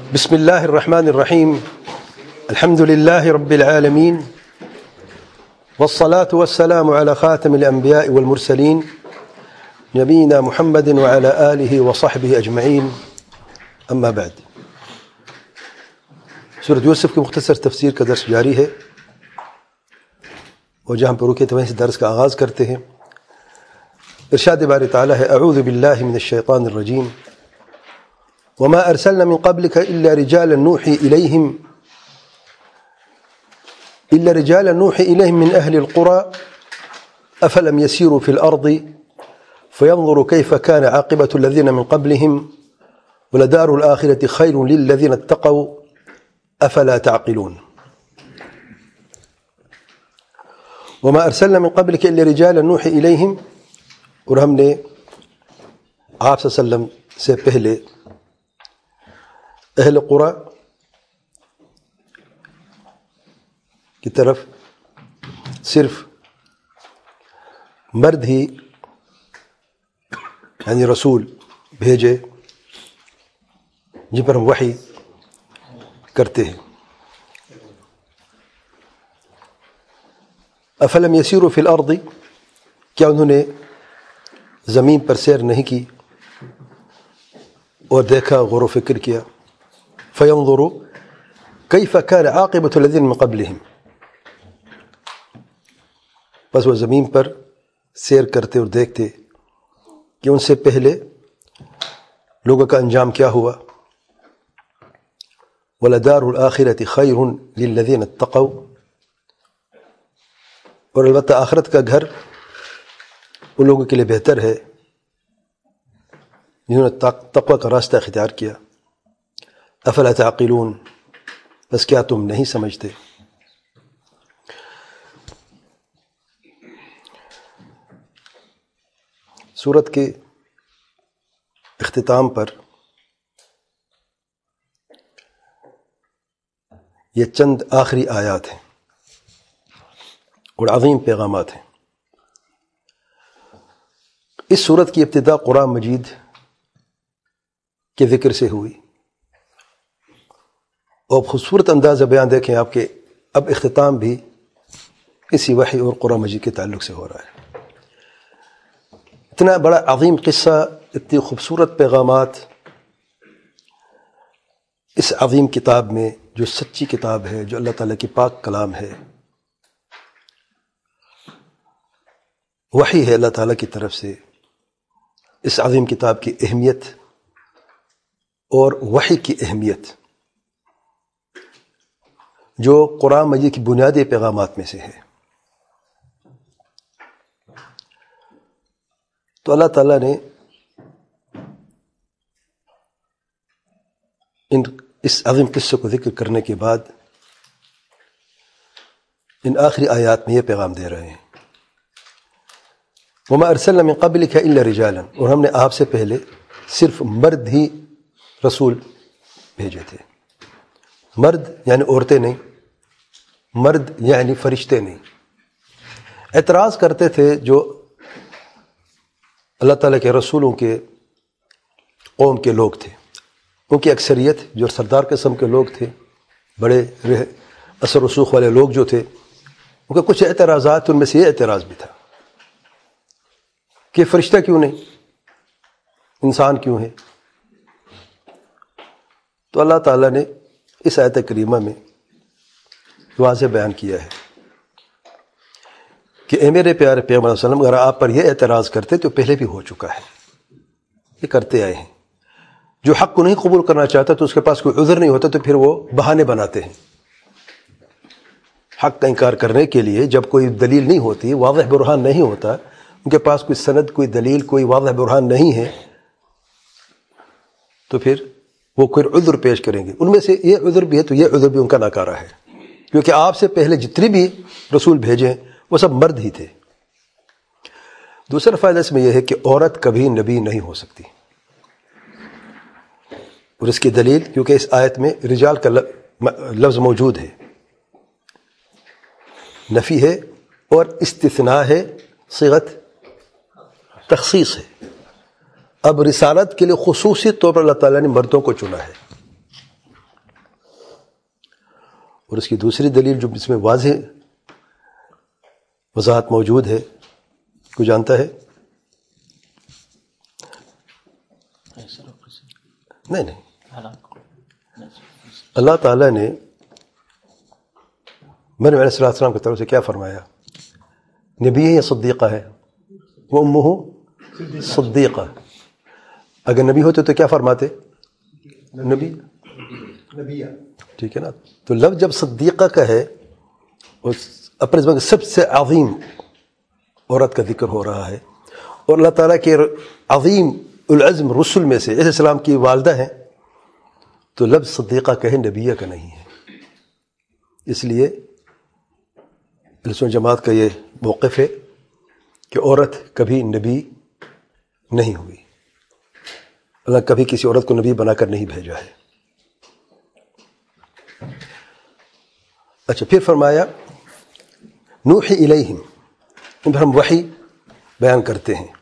بسم الله الرحمن الرحيم. الحمد لله رب العالمين، والصلاة والسلام على خاتم الأنبياء والمرسلين نبينا محمد وعلى آله وصحبه أجمعين. أما بعد، سورة یوسف کے مختصر تفسیر کا درس جاری ہے، اور جہاں پر رکے تھے وہیں سے درس کا آغاز کرتے ہیں۔ ارشاد باری تعالیٰ ہے: اعوذ باللہ من الشیطان الرجیم، وما ارسلنا من قبلك الا رجالا نوحي اليهم من اهل القرى افلم يسيروا في الارض فينظروا كيف كان عاقبة الذين من قبلهم ولدار الآخرة خير للذين اتقوا افلا تعقلون۔ وما ارسلنا من قبلك الا رجالا نوحي اليهم، اور ہم نے آپ صلی اللہ علیہ وسلم سے پہلے اہل قرآ کی طرف صرف مرد ہی یعنی رسول بھیجے جن پر ہم وحی کرتے ہیں۔ افلم یسیروا فی الارض، کیا انہوں نے زمین پر سیر نہیں کی اور دیکھا، غور و فکر کیا؟ فینظروا کیف کان عاقبۃ الذین من قبلہم، بس وہ زمین پر سیر کرتے اور دیکھتے کہ ان سے پہلے لوگوں کا انجام کیا ہوا۔ وَلَدَارُ الْآخِرَةِ خَيْرٌ لِلَّذِينَ اتَّقَوْا، اور البتہ آخرت کا گھر ان لوگوں کے لیے بہتر ہے جنہوں نے تقوی کا راستہ اختیار کیا۔ افلا تعقلون، بس کیا تم نہیں سمجھتے؟ سورت کے اختتام پر یہ چند آخری آیات ہیں اور عظیم پیغامات ہیں۔ اس سورت کی ابتدا قرآن مجید کے ذکر سے ہوئی، اور خوبصورت انداز بیان دیکھیں آپ کے اب اختتام بھی اسی وحی اور قرآن مجید کے تعلق سے ہو رہا ہے۔ اتنا بڑا عظیم قصہ، اتنی خوبصورت پیغامات اس عظیم کتاب میں، جو سچی کتاب ہے، جو اللہ تعالیٰ کی پاک کلام ہے، وحی ہے اللہ تعالیٰ کی طرف سے۔ اس عظیم کتاب کی اہمیت اور وحی کی اہمیت جو قرآن مجید کی بنیادی پیغامات میں سے ہے، تو اللہ تعالیٰ نے اس عظیم قصے کو ذکر کرنے کے بعد ان آخری آیات میں یہ پیغام دے رہے ہیں: وما ارسلنا من قبلك الا رجالا، اور ہم نے آپ سے پہلے صرف مرد ہی رسول بھیجے تھے۔ مرد یعنی عورتیں نہیں، مرد یعنی فرشتے نہیں۔ اعتراض کرتے تھے جو اللہ تعالیٰ کے رسولوں کے قوم کے لوگ تھے، ان کی اکثریت جو سردار قسم کے لوگ تھے، بڑے اثر و رسوخ والے لوگ جو تھے، ان کے کچھ اعتراضات، ان میں سے یہ اعتراض بھی تھا کہ فرشتہ کیوں نہیں، انسان کیوں ہے؟ تو اللہ تعالیٰ نے اس آیت کریمہ میں واضح بیان کیا ہے کہ اے میرے پیارے پیغمبر صلی اللہ علیہ وسلم، اگر آپ پر یہ اعتراض کرتے تو پہلے بھی ہو چکا ہے، یہ کرتے آئے ہیں۔ جو حق کو نہیں قبول کرنا چاہتا تو اس کے پاس کوئی عذر نہیں ہوتا، تو پھر وہ بہانے بناتے ہیں۔ حق کا انکار کرنے کے لیے جب کوئی دلیل نہیں ہوتی، واضح برہان نہیں ہوتا، ان کے پاس کوئی سند، کوئی دلیل، کوئی واضح برہان نہیں ہے، تو پھر وہ کوئی عذر پیش کریں گے۔ ان میں سے یہ عذر بھی ہے تو یہ عذر بھی ان کا ناکارہ ہے، کیونکہ آپ سے پہلے جتنے بھی رسول بھیجے وہ سب مرد ہی تھے۔ دوسرا فائدہ اس میں یہ ہے کہ عورت کبھی نبی نہیں ہو سکتی، اور اس کی دلیل کیونکہ اس آیت میں رجال کا لفظ موجود ہے، نفی ہے اور استثناء ہے، صیغت تخصیص ہے۔ اب رسالت کے لیے خصوصی طور پر اللہ تعالیٰ نے مردوں کو چنا ہے، اور اس کی دوسری دلیل جو اس میں واضح وضاحت موجود ہے، کوئی جانتا ہے؟ نہیں، اللہ تعالیٰ نے مریم علیہ السلام کی طرف سے کیا فرمایا؟ نبی ہے یا صدیقہ ہے؟ وہ امہ صدیقہ. اگر نبی ہوتے تو کیا فرماتے؟ نبی. ٹھیک ہے نا. تو لفظ جب صدیقہ کا ہے، اپنے زبان سب سے عظیم عورت کا ذکر ہو رہا ہے، اور اللہ تعالیٰ کے عظیم العزم رسل میں سے عیسیٰ السلام کی والدہ ہیں، تو لفظ صدیقہ کہیں، نبیہ کا نہیں ہے. اس لیے اہل سنت جماعت کا یہ موقف ہے کہ عورت کبھی نبی نہیں ہوئی. اللہ کبھی کسی عورت کو نبی بنا کر نہیں بھیجا ہے. اچھا، پھر فرمایا نوحی الیہم، ان پر ہم وحی بیان کرتے ہیں.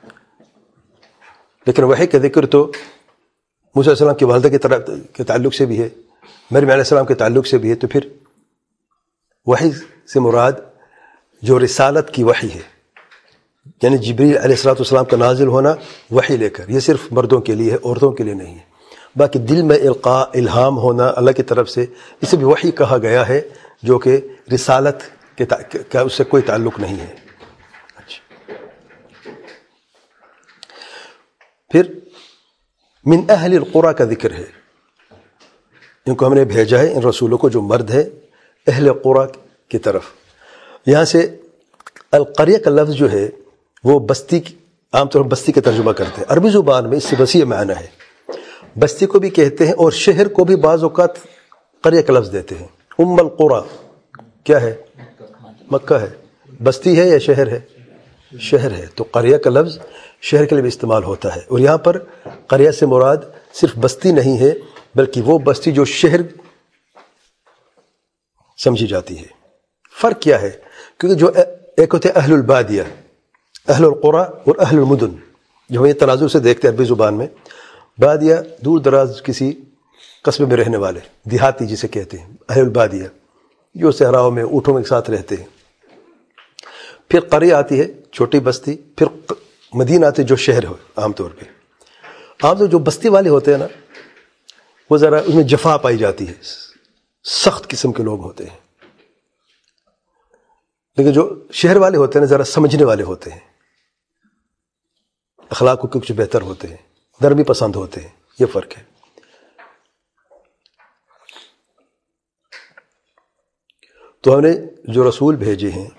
لیکن وحی کا ذکر تو موسیٰ علیہ السلام کی والدہ کے تعلق سے بھی ہے، مریم علیہ السلام کے تعلق سے بھی ہے. تو پھر وحی سے مراد جو رسالت کی وحی ہے، یعنی جبریل علیہ السلام کا نازل ہونا وحی لے کر، یہ صرف مردوں کے لیے ہے، عورتوں کے لیے نہیں ہے. باقی دل میں القاء، الہام ہونا اللہ کی طرف سے، اسے بھی وحی کہا گیا ہے، جو کہ رسالت کا اس سے کوئی تعلق نہیں ہے. اچھا، پھر من اہل القریٰ کا ذکر ہے. ان کو ہم نے بھیجا ہے، ان رسولوں کو جو مرد ہے اہل قریٰ کی طرف. یہاں سے القریہ کا لفظ جو ہے وہ بستی، عام طور پر بستی کا ترجمہ کرتے ہیں. عربی زبان میں اس سے وسیع معنی ہے. بستی کو بھی کہتے ہیں، اور شہر کو بھی بعض اوقات قریہ کا لفظ دیتے ہیں. ام القریٰ کیا ہے؟ مکہ ہے. بستی ہے یا شہر ہے؟ شہر ہے. تو قریہ کا لفظ شہر کے لیے بھی استعمال ہوتا ہے. اور یہاں پر قریہ سے مراد صرف بستی نہیں ہے، بلکہ وہ بستی جو شہر سمجھی جاتی ہے. فرق کیا ہے؟ کیونکہ جو ایک ہوتے ہیں اہل البادیہ، اہل القریٰ اور اہل المدن، جو ہم یہ تناظر سے دیکھتے ہیں عربی زبان میں. بادیہ دور دراز کسی قصبے میں رہنے والے، دیہاتی جسے کہتے ہیں اہل البادیہ، جو صحراؤں میں اونٹوں کے ساتھ رہتے ہیں. پھر قریہ آتی ہے چھوٹی بستی، پھر مدینہ آتے جو شہر ہو. عام طور پہ جو بستی والے ہوتے ہیں نا، وہ ذرا اس میں جفا پائی جاتی ہے، سخت قسم کے لوگ ہوتے ہیں. لیکن جو شہر والے ہوتے ہیں نا، ذرا سمجھنے والے ہوتے ہیں، اخلاق کو کچھ بہتر ہوتے ہیں، نرمی پسند ہوتے ہیں. یہ فرق ہے. تو ہم نے جو رسول بھیجے ہیں،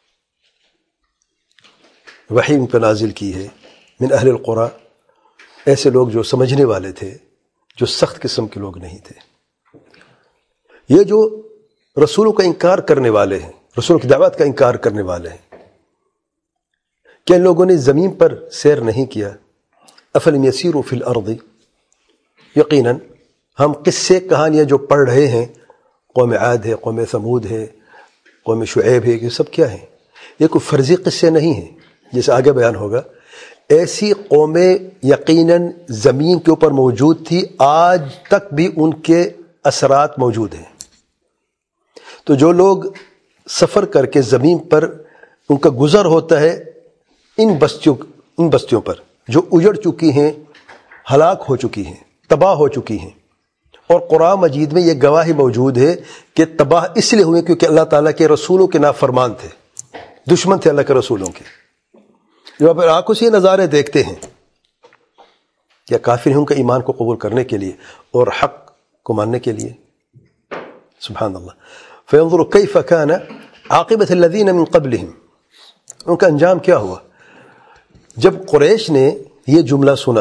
وحی ان پہ نازل کی ہے، من اہل القریٰ، ایسے لوگ جو سمجھنے والے تھے، جو سخت قسم کے لوگ نہیں تھے. یہ جو رسولوں کا انکار کرنے والے ہیں، رسولوں کی دعوت کا انکار کرنے والے ہیں، کیا ان لوگوں نے زمین پر سیر نہیں کیا؟ افلم یسیروا فی الارض، یقیناً ہم قصے کہانیاں جو پڑھ رہے ہیں، قوم عاد ہے، قوم ثمود ہے، قوم شعیب ہے، یہ سب کیا ہیں؟ یہ کوئی فرضی قصے نہیں ہیں، جیسے آگے بیان ہوگا. ایسی قومیں یقیناً زمین کے اوپر موجود تھی، آج تک بھی ان کے اثرات موجود ہیں. تو جو لوگ سفر کر کے زمین پر ان کا گزر ہوتا ہے، ان بستیوں پر جو اجڑ چکی ہیں، ہلاک ہو چکی ہیں، تباہ ہو چکی ہیں. اور قرآن مجید میں یہ گواہی موجود ہے کہ تباہ اس لیے ہوئے کیونکہ اللہ تعالیٰ کے رسولوں کے نافرمان تھے، دشمن تھے اللہ کے رسولوں کے. جو آپ آنکھوں سے یہ نظارے دیکھتے ہیں، یا کافر ہیں ان کا ایمان کو قبول کرنے کے لیے اور حق کو ماننے کے لیے. سبحان اللہ. فَيَنْظُرُ كَيْفَ كَانَ عَاقِبَةَ الَّذِينَ مِنْ قَبْلِهِمْ، ان کا انجام کیا ہوا. جب قریش نے یہ جملہ سنا،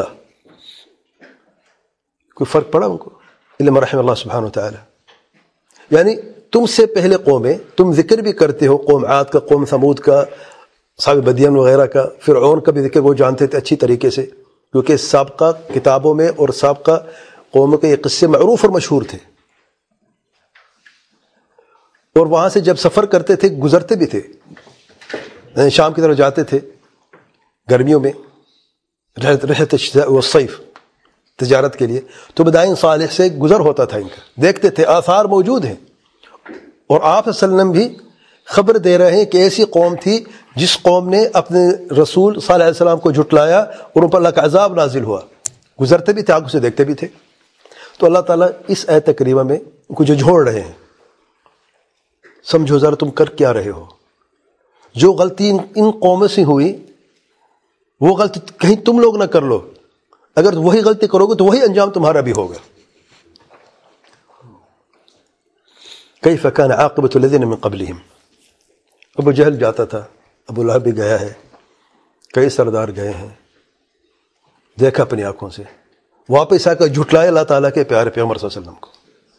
کوئی فرق پڑا ان کو؟ الا من رحم اللہ سبحانہ وتعالی. یعنی تم سے پہلے قومیں، تم ذکر بھی کرتے ہو قوم عاد کا، قوم ثمود کا، صحابہ مدین وغیرہ کا، فرعون کا بھی ذکر وہ جانتے تھے اچھی طریقے سے، کیونکہ سابقہ کتابوں میں اور سابقہ قوموں کے یہ قصے معروف اور مشہور تھے. اور وہاں سے جب سفر کرتے تھے، گزرتے بھی تھے، شام کی طرف جاتے تھے گرمیوں میں، رحلۃ الشتاء والصیف، تجارت کے لیے، تو مدائن صالح سے گزر ہوتا تھا ان کا، دیکھتے تھے، آثار موجود ہیں. اور آپ صلی اللہ علیہ وسلم بھی خبر دے رہے ہیں کہ ایسی قوم تھی جس قوم نے اپنے رسول صلی اللہ علیہ وسلم کو جھٹلایا اور ان پر اللہ کا عذاب نازل ہوا. گزرتے بھی تھے، آنکھوں سے دیکھتے بھی تھے. تو اللہ تعالیٰ اس آیت کریمہ میں ان کو جھوڑ رہے ہیں. سمجھو ذرا تم کر کیا رہے ہو. جو غلطی ان قوموں سے ہوئی وہ غلطی کہیں تم لوگ نہ کر لو. اگر وہی غلطی کرو گے تو وہی انجام تمہارا بھی ہوگا. کیف کان عاقبۃ الذین من قبلہم. ابو جہل جاتا تھا، ابو لہب بھی گیا ہے، کئی سردار گئے ہیں، دیکھا اپنی آنکھوں سے، واپس آ کر جھٹلایا اللہ تعالیٰ کے پیارے پیغمبر صلی اللہ علیہ وسلم کو.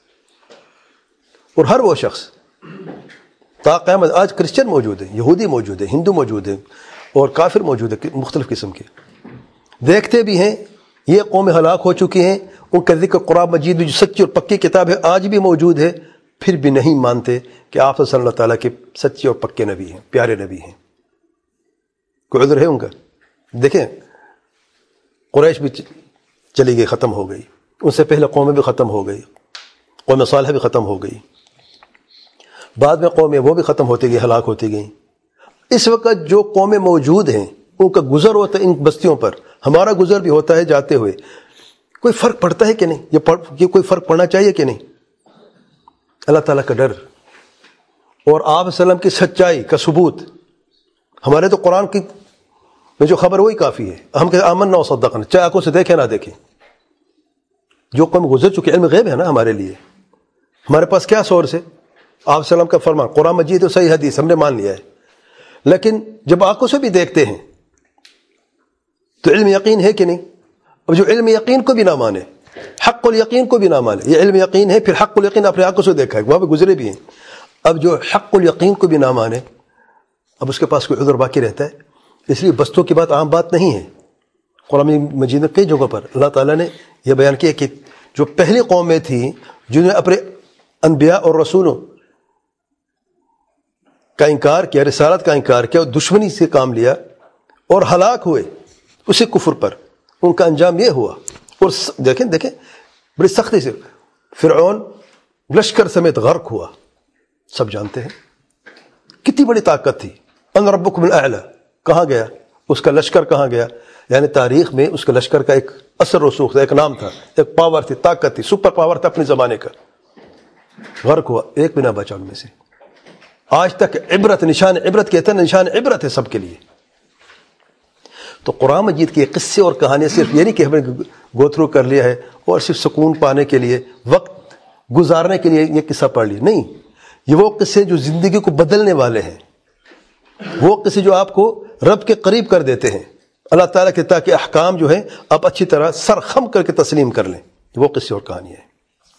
اور ہر وہ شخص تا قیامت، آج کرسچن موجود ہیں، یہودی موجود ہیں، ہندو موجود ہیں اور کافر موجود ہیں مختلف قسم کے، دیکھتے بھی ہیں یہ قوم ہلاک ہو چکی ہیں. ان کا ذکر قرآن مجید میں جو سچی اور پکی کتاب ہے آج بھی موجود ہے، پھر بھی نہیں مانتے کہ آپ صلی اللہ تعالیٰ کے سچے اور پکے نبی ہیں، پیارے نبی ہیں. کوئی عذر ہے ان کا؟ دیکھیں قریش بھی چلی گئی، ختم ہو گئی. ان سے پہلے قومیں بھی ختم ہو گئی، قوم صالح بھی ختم ہو گئی، بعد میں قومیں وہ بھی ختم ہوتی گئی، ہلاک ہوتی گئیں. اس وقت جو قومیں موجود ہیں ان کا گزر ہوتا ہے ان بستیوں پر، ہمارا گزر بھی ہوتا ہے جاتے ہوئے. کوئی فرق پڑتا ہے کہ نہیں؟ یہ کوئی فرق پڑنا چاہیے کہ نہیں؟ اللہ تعالیٰ کا ڈر اور آپ صلی اللہ علیہ وسلم کی سچائی کا ثبوت. ہمارے تو قرآن کی میں جو خبر وہی کافی ہے. ہم کہ آمنا و صدقنا، چاہے آنکھوں سے دیکھیں نہ دیکھیں. جو قوم گزر چکے، علم غیب ہے نا ہمارے لیے. ہمارے پاس کیا سورس ہے؟ آپ صلی اللہ علیہ وسلم کا فرمان، قرآن مجید اور صحیح حدیث ہم نے مان لیا ہے. لیکن جب آنکھوں سے بھی دیکھتے ہیں تو علم یقین ہے کہ نہیں؟ اب جو علم یقین کو بھی نہ مانے، حق الیقین کو بھی نہ مانے، یہ علم یقین ہے، پھر حق الیقین اپنے آنکھوں سے دیکھا ہے، وہاں پہ گزرے بھی ہیں. اب جو حق الیقین کو بھی نہ مانے، اب اس کے پاس کوئی عذر باقی رہتا ہے؟ اس لیے بستوں کی بات عام بات نہیں ہے. قرآن مجید میں کئی جگہوں پر اللہ تعالیٰ نے یہ بیان کیا کہ جو پہلی قومیں تھیں جنہوں نے اپنے انبیاء اور رسولوں کا انکار کیا، رسالت کا انکار کیا اور دشمنی سے کام لیا اور ہلاک ہوئے اسی کفر پر، ان کا انجام یہ ہوا. اور دیکھیں بڑی سختی سے فرعون لشکر سمیت غرق ہوا، سب جانتے ہیں کتنی بڑی طاقت تھی. ان ربکم الاعلی کہاں گیا؟ اس کا لشکر کہاں گیا؟ یعنی تاریخ میں اس کے لشکر کا ایک اثر رسوخ تھا، ایک نام تھا، ایک پاور تھی، طاقت تھی، سپر پاور تھا اپنے زمانے کا. غرق ہوا، ایک بھی نہ بچا ان میں سے. آج تک عبرت، نشان عبرت کہتے ہیں، نشان عبرت ہے سب کے لیے. تو قرآن مجید کے قصے اور کہانیاں صرف یہ نہیں کہ ہم نے گو تھرو کر لیا ہے اور صرف سکون پانے کے لیے، وقت گزارنے کے لیے یہ قصہ پڑھ لیا، نہیں. یہ وہ قصے جو زندگی کو بدلنے والے ہیں، وہ قصے جو آپ کو رب کے قریب کر دیتے ہیں اللہ تعالیٰ کے، تاکہ احکام جو ہیں آپ اچھی طرح سرخم کر کے تسلیم کر لیں. وہ قصے اور کہانیاں ہیں.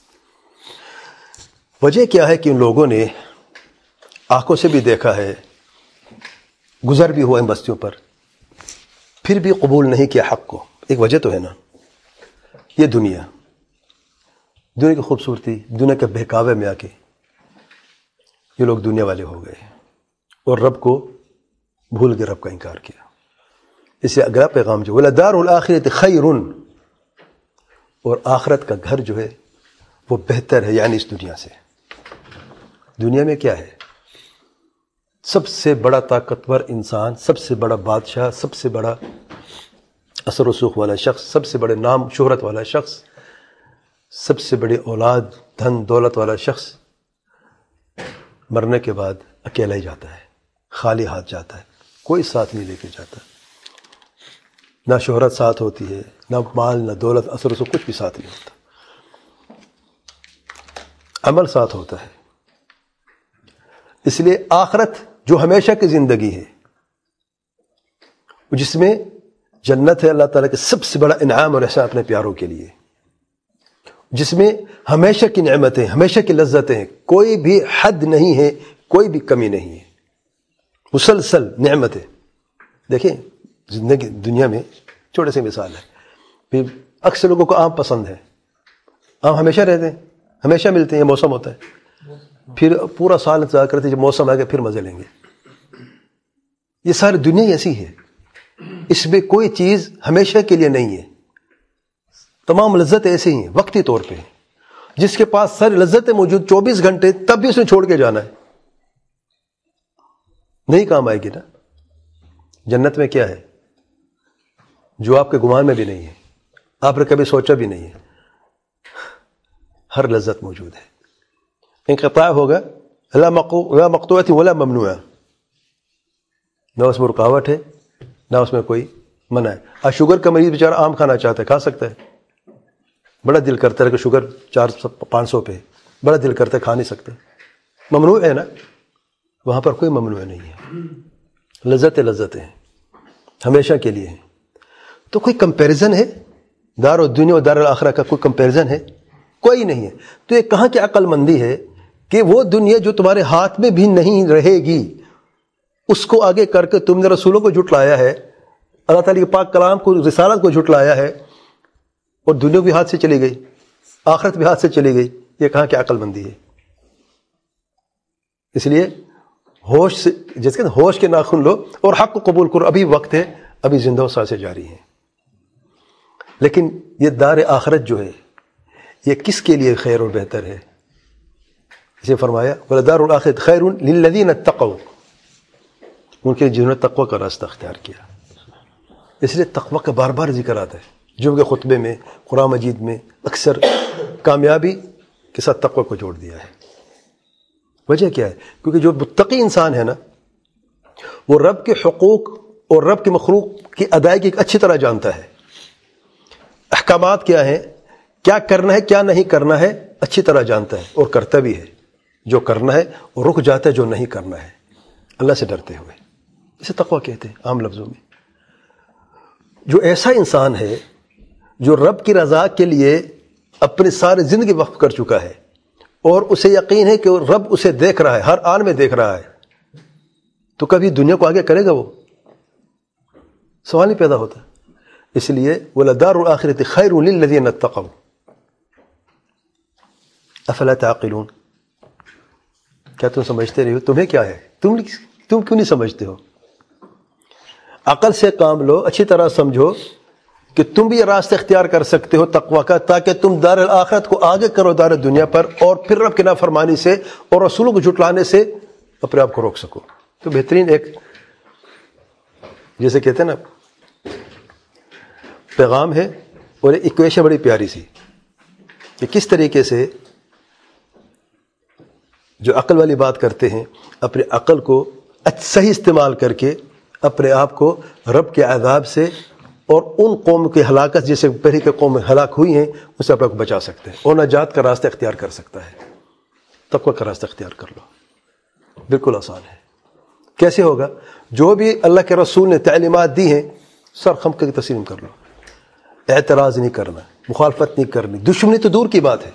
وجہ کیا ہے کہ ان لوگوں نے آنکھوں سے بھی دیکھا ہے، گزر بھی ہوا ان بستیوں پر، پھر بھی قبول نہیں کیا حق کو. ایک وجہ تو ہے نا، یہ دنیا کی خوبصورتی، دنیا کے بہکاوے میں آ کے یہ لوگ دنیا والے ہو گئے اور رب کو بھول کے رب کا انکار کیا. اس سے اگلا پیغام جو وَلَدَارُ الْآخِرَةِ خَيْرٌ، اور آخرت کا گھر جو ہے وہ بہتر ہے، یعنی اس دنیا سے. دنیا میں کیا ہے؟ سب سے بڑا طاقتور انسان، سب سے بڑا بادشاہ، سب سے بڑا اثر و رسوخ والا شخص، سب سے بڑے نام شہرت والا شخص، سب سے بڑی اولاد دھن دولت والا شخص مرنے کے بعد اکیلا ہی جاتا ہے، خالی ہاتھ جاتا ہے، کوئی ساتھ نہیں لے کے جاتا. نہ شہرت ساتھ ہوتی ہے، نہ مال، نہ دولت، اثر و رسوخ کچھ بھی ساتھ نہیں ہوتا. عمل ساتھ ہوتا ہے. اس لیے آخرت جو ہمیشہ کی زندگی ہے، جس میں جنت ہے اللہ تعالیٰ کے سب سے بڑا انعام اور احسان اپنے پیاروں کے لیے، جس میں ہمیشہ کی نعمتیں، ہمیشہ کی لذتیں ہیں، کوئی بھی حد نہیں ہے، کوئی بھی کمی نہیں ہے، مسلسل نعمتیں. دیکھیں زندگی دنیا میں چھوٹے سے مثال ہے، پھر اکثر لوگوں کو آم پسند ہے، آم ہمیشہ رہتے ہیں، ہمیشہ ملتے ہیں، یہ موسم ہوتا ہے، پھر پورا سال انتظار کرتے ہیں جب موسم آ گیا پھر مزے لیں گے. یہ ساری دنیا ہی ایسی ہے، اس میں کوئی چیز ہمیشہ کے لیے نہیں ہے، تمام لذت ایسے ہی ہیں، وقتی طور پہ. جس کے پاس ساری لذتیں موجود 24 گھنٹے، تب بھی اس نے چھوڑ کے جانا ہے، نہیں کام آئے گی نا۔ جنت میں کیا ہے جو آپ کے گمان میں بھی نہیں ہے، آپ نے کبھی سوچا بھی نہیں ہے، ہر لذت موجود ہے۔ انقطاع ہوگا لا مقطوعۃ ولا ممنوعہ، نہ اس میں رکاوٹ ہے نہ اس میں کوئی منع ہے۔ آج شوگر کا مریض بیچارہ آم کھانا چاہتا ہے، کھا سکتا ہے، بڑا دل کرتا ہے کہ شوگر 400-500 پہ، بڑا دل کرتا ہے، کھا نہیں سکتے، ممنوع ہے نا۔ وہاں پر کوئی ممنوع نہیں ہے، لذتیں ہیں، ہمیشہ کے لیے ہیں۔ تو کوئی کمپیریزن ہے دار الدنیا اور دار الآخرہ کا؟ کوئی کمپیریزن ہے؟ کوئی نہیں ہے۔ تو یہ کہاں کی عقل مندی ہے کہ وہ دنیا جو تمہارے ہاتھ میں بھی نہیں رہے گی، اس کو آگے کر کے تم نے رسولوں کو جھٹلایا ہے، اللہ تعالیٰ کے پاک کلام کو، رسالت کو جھٹلایا ہے، اور دنیا بھی ہاتھ سے چلی گئی، آخرت بھی ہاتھ سے چلی گئی۔ یہ کہاں کی عقل مندی ہے؟ اس لیے ہوش سے، جس کے ہوش کے ناخن لو اور حق کو قبول کرو، ابھی وقت ہے، ابھی زندہ و سانسیں جاری ہیں۔ لیکن یہ دار آخرت جو ہے یہ کس کے لیے خیر اور بہتر ہے؟ اسے فرمایا وَلَدَارُ الْآخِرَةِ خَيْرٌ لِلَّذِينَ اتَّقَوْا، ان کے جنہوں نے تقوی کا راستہ اختیار کیا۔ اس لیے تقوی کا بار بار ذکر آتا ہے، جو کہ خطبے میں، قرآن مجید میں اکثر کامیابی کے ساتھ تقوی کو جوڑ دیا ہے۔ وجہ کیا ہے؟ کیونکہ جو متقی انسان ہے نا، وہ رب کے حقوق اور رب کے مخلوق کی ادائیگی اچھی طرح جانتا ہے، احکامات کیا ہیں، کیا کرنا ہے کیا نہیں کرنا ہے اچھی طرح جانتا ہے، اور کرتا بھی ہے۔ جو کرنا ہے اور رک جاتا ہے جو نہیں کرنا ہے، اللہ سے ڈرتے ہوئے۔ اسے تقوی کہتے ہیں عام لفظوں میں۔ جو ایسا انسان ہے جو رب کی رضا کے لیے اپنی ساری زندگی وقف کر چکا ہے، اور اسے یقین ہے کہ رب اسے دیکھ رہا ہے، ہر آن میں دیکھ رہا ہے، تو کبھی دنیا کو آگے کرے گا؟ وہ سوال نہیں پیدا ہوتا۔ اس لیے وَلَدَارُ الْآخِرَةِ خَيْرٌ لِلَّذِينَ اتَّقَوْا افلا تعقلون۔ کیا تم سمجھتے رہے ہو؟ تمہیں کیا ہے؟ تم کیوں نہیں سمجھتے ہو؟ عقل سے کام لو، اچھی طرح سمجھو کہ تم بھی یہ راستہ اختیار کر سکتے ہو تقوی کا، تاکہ تم دار الآخرت کو آگے کرو دار دنیا پر، اور پھر رب کی نافرمانی سے اور رسولوں کو جھٹلانے سے اپنے آپ کو روک سکو۔ تو بہترین ایک، جیسے کہتے ہیں نا، پیغام ہے، اور ایک ایکویشن بڑی پیاری سی، کہ کس طریقے سے جو عقل والی بات کرتے ہیں، اپنے عقل کو صحیح استعمال کر کے اپنے آپ کو رب کے عذاب سے اور ان قوم کی ہلاکت جیسے پہلے کے قوم ہلاک ہوئی ہیں اس سے اپنے کو بچا سکتے ہیں، اور نجات کا راستہ اختیار کر سکتا ہے۔ تقوی کا راستہ اختیار کر لو، بالکل آسان ہے۔ کیسے ہوگا؟ جو بھی اللہ کے رسول نے تعلیمات دی ہیں سر خم کر کے تسلیم کر لو، اعتراض نہیں کرنا، مخالفت نہیں کرنی، دشمنی تو دور کی بات ہے۔